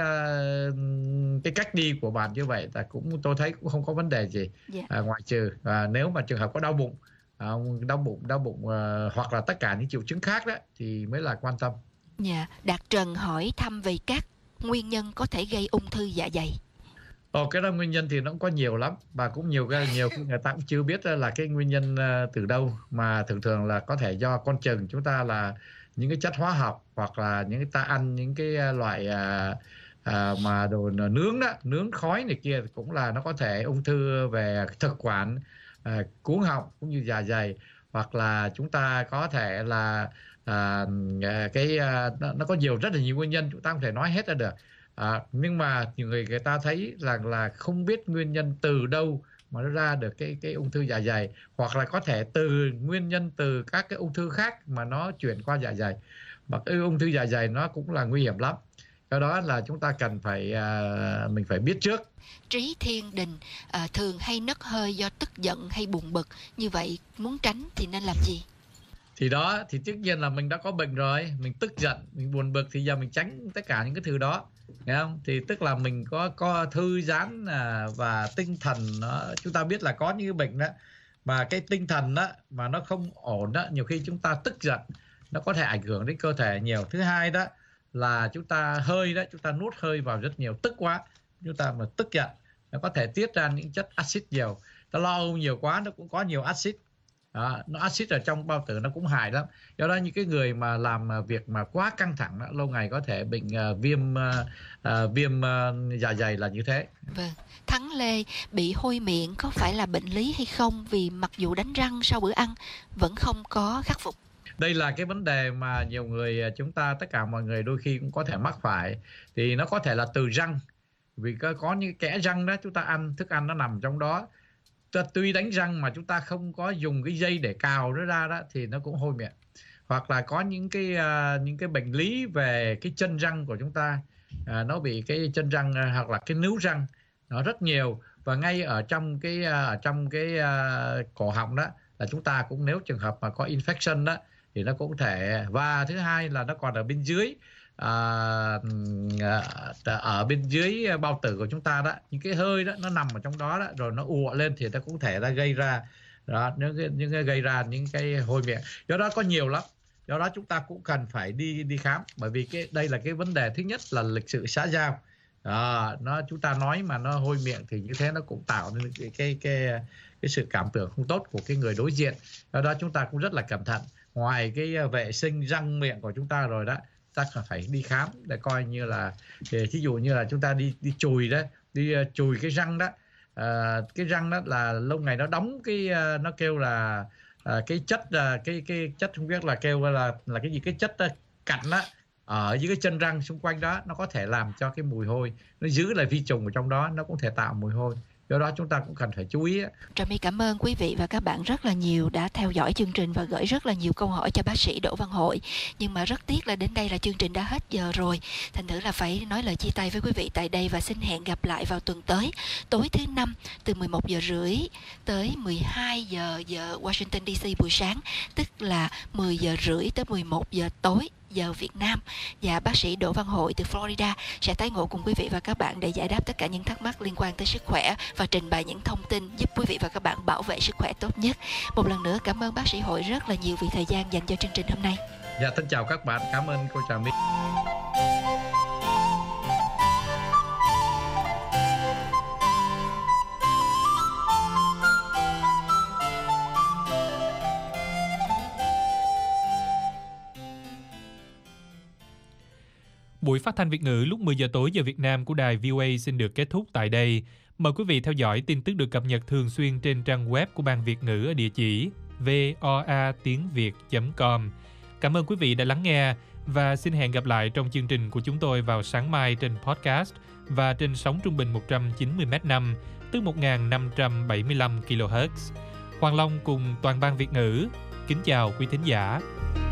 cái cách đi của bạn như vậy là cũng tôi thấy cũng không có vấn đề gì. Yeah. À, ngoại trừ à, nếu mà trường hợp có đau bụng, à, đau bụng, đau bụng à, hoặc là tất cả những triệu chứng khác đó thì mới là quan tâm. Dạ, yeah. Đạt Trần hỏi thăm về các nguyên nhân có thể gây ung thư dạ dày. Ồ, cái đó nguyên nhân thì nó cũng có nhiều lắm và cũng nhiều nhiều người ta cũng chưa biết là cái nguyên nhân từ đâu, mà thường thường là có thể do con chừng chúng ta là những cái chất hóa học hoặc là những cái ta ăn những cái loại à, à, mà đồ nướng đó, nướng khói này kia cũng là nó có thể ung thư về thực quản, à, cuống họng cũng như dạ dày, hoặc là chúng ta có thể là à, cái à, nó, nó có nhiều rất là nhiều nguyên nhân chúng ta không thể nói hết ra được. À, nhưng mà nhiều người người ta thấy rằng là, là không biết nguyên nhân từ đâu mà nó ra được cái cái ung thư dạ dày, hoặc là có thể từ nguyên nhân từ các cái ung thư khác mà nó chuyển qua dạ dày. Và cái ung thư dạ dày nó cũng là nguy hiểm lắm. Do đó là chúng ta cần phải à, mình phải biết trước. Trí Thiên Đình à, thường hay nấc hơi do tức giận hay buồn bực, như vậy muốn tránh thì nên làm gì? Thì đó thì tất nhiên là mình đã có bệnh rồi, mình tức giận, mình buồn bực thì giờ mình tránh tất cả những cái thứ đó, nghe không? Thì tức là mình có có thư giãn à, và tinh thần nó, chúng ta biết là có những cái bệnh đó mà cái tinh thần đó mà nó không ổn đó, nhiều khi chúng ta tức giận nó có thể ảnh hưởng đến cơ thể nhiều. Thứ hai đó là chúng ta hơi đó, chúng ta nuốt hơi vào rất nhiều, tức quá, chúng ta mà tức giận nó có thể tiết ra những chất axit nhiều, ta lo âu nhiều quá nó cũng có nhiều axit. Đó, nó axit ở trong bao tử nó cũng hại lắm. Do đó những cái người mà làm việc mà quá căng thẳng đó, lâu ngày có thể bệnh uh, viêm uh, uh, viêm uh, dạ dày là như thế. Vâng. Thắng Lê, bị hôi miệng có phải là bệnh lý hay không, vì mặc dù đánh răng sau bữa ăn vẫn không có khắc phục? Đây là cái vấn đề mà nhiều người, chúng ta tất cả mọi người đôi khi cũng có thể mắc phải. Thì nó có thể là từ răng, vì có, có những kẽ răng đó chúng ta ăn thức ăn nó nằm trong đó. Tuy đánh răng mà chúng ta không có dùng cái dây để cào nó ra đó thì nó cũng hôi miệng. Hoặc là có những cái uh, những cái bệnh lý về cái chân răng của chúng ta, uh, nó bị cái chân răng uh, hoặc là cái níu răng nó rất nhiều, và ngay ở trong cái uh, ở trong cái uh, cổ họng đó là chúng ta cũng, nếu trường hợp mà có infection đó thì nó cũng thể. Và thứ hai là nó còn ở bên dưới, À, ở bên dưới bao tử của chúng ta đó, những cái hơi đó nó nằm ở trong đó, đó rồi nó ùa lên thì nó cũng thể ra gây ra đó, những cái, những cái gây ra những cái hôi miệng. Do đó có nhiều lắm, do đó chúng ta cũng cần phải đi đi khám, bởi vì cái đây là cái vấn đề thứ nhất là lịch sự xã giao. Đó, nó chúng ta nói mà nó hôi miệng thì như thế nó cũng tạo nên cái cái cái cái sự cảm tưởng không tốt của cái người đối diện. Do đó chúng ta cũng rất là cẩn thận. Ngoài cái vệ sinh răng miệng của chúng ta rồi đó, ta phải đi khám để coi như là, thí dụ như là chúng ta đi đi chùi đó, đi uh, chùi cái răng đó, uh, cái răng đó là lâu ngày nó đóng cái uh, nó kêu là uh, cái chất uh, cái cái chất không biết là kêu là là cái gì, cái chất uh, cặn đó ở dưới cái chân răng xung quanh đó, nó có thể làm cho cái mùi hôi, nó giữ lại vi trùng ở trong đó, nó cũng thể tạo mùi hôi. Do đó chúng ta cũng cần phải chú ý. Trà My cảm ơn quý vị và các bạn rất là nhiều đã theo dõi chương trình và gửi rất là nhiều câu hỏi cho bác sĩ Đỗ Văn Hội. Nhưng mà rất tiếc là đến đây là chương trình đã hết giờ rồi. Thành thử là phải nói lời chia tay với quý vị tại đây và xin hẹn gặp lại vào tuần tới, tối thứ năm từ mười một giờ rưỡi tới mười hai giờ giờ Washington đê xê buổi sáng, tức là mười giờ rưỡi tới mười một giờ tối giờ Việt Nam. Và bác sĩ Đỗ Văn Hội từ Florida sẽ tái ngộ cùng quý vị và các bạn để giải đáp tất cả những thắc mắc liên quan tới sức khỏe và trình bày những thông tin giúp quý vị và các bạn bảo vệ sức khỏe tốt nhất. Một lần nữa cảm ơn bác sĩ Hội rất là nhiều vì thời gian dành cho chương trình hôm nay. Dạ, xin chào các bạn, cảm ơn cô Trà My. Buổi phát thanh Việt ngữ lúc mười giờ tối giờ Việt Nam của đài vê o a xin được kết thúc tại đây. Mời quý vị theo dõi tin tức được cập nhật thường xuyên trên trang web của Ban Việt ngữ ở địa chỉ voa tiếng việt chấm com. Cảm ơn quý vị đã lắng nghe và xin hẹn gặp lại trong chương trình của chúng tôi vào sáng mai trên podcast và trên sóng trung bình một trăm chín mươi mét năm, tức một nghìn năm trăm bảy mươi lăm ki lô héc. Hoàng Long cùng toàn ban Việt ngữ kính chào quý thính giả.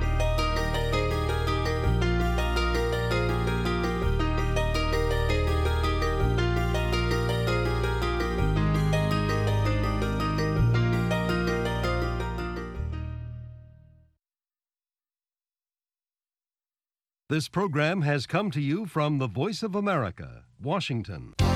This program has come to you from the Voice of America, Washington.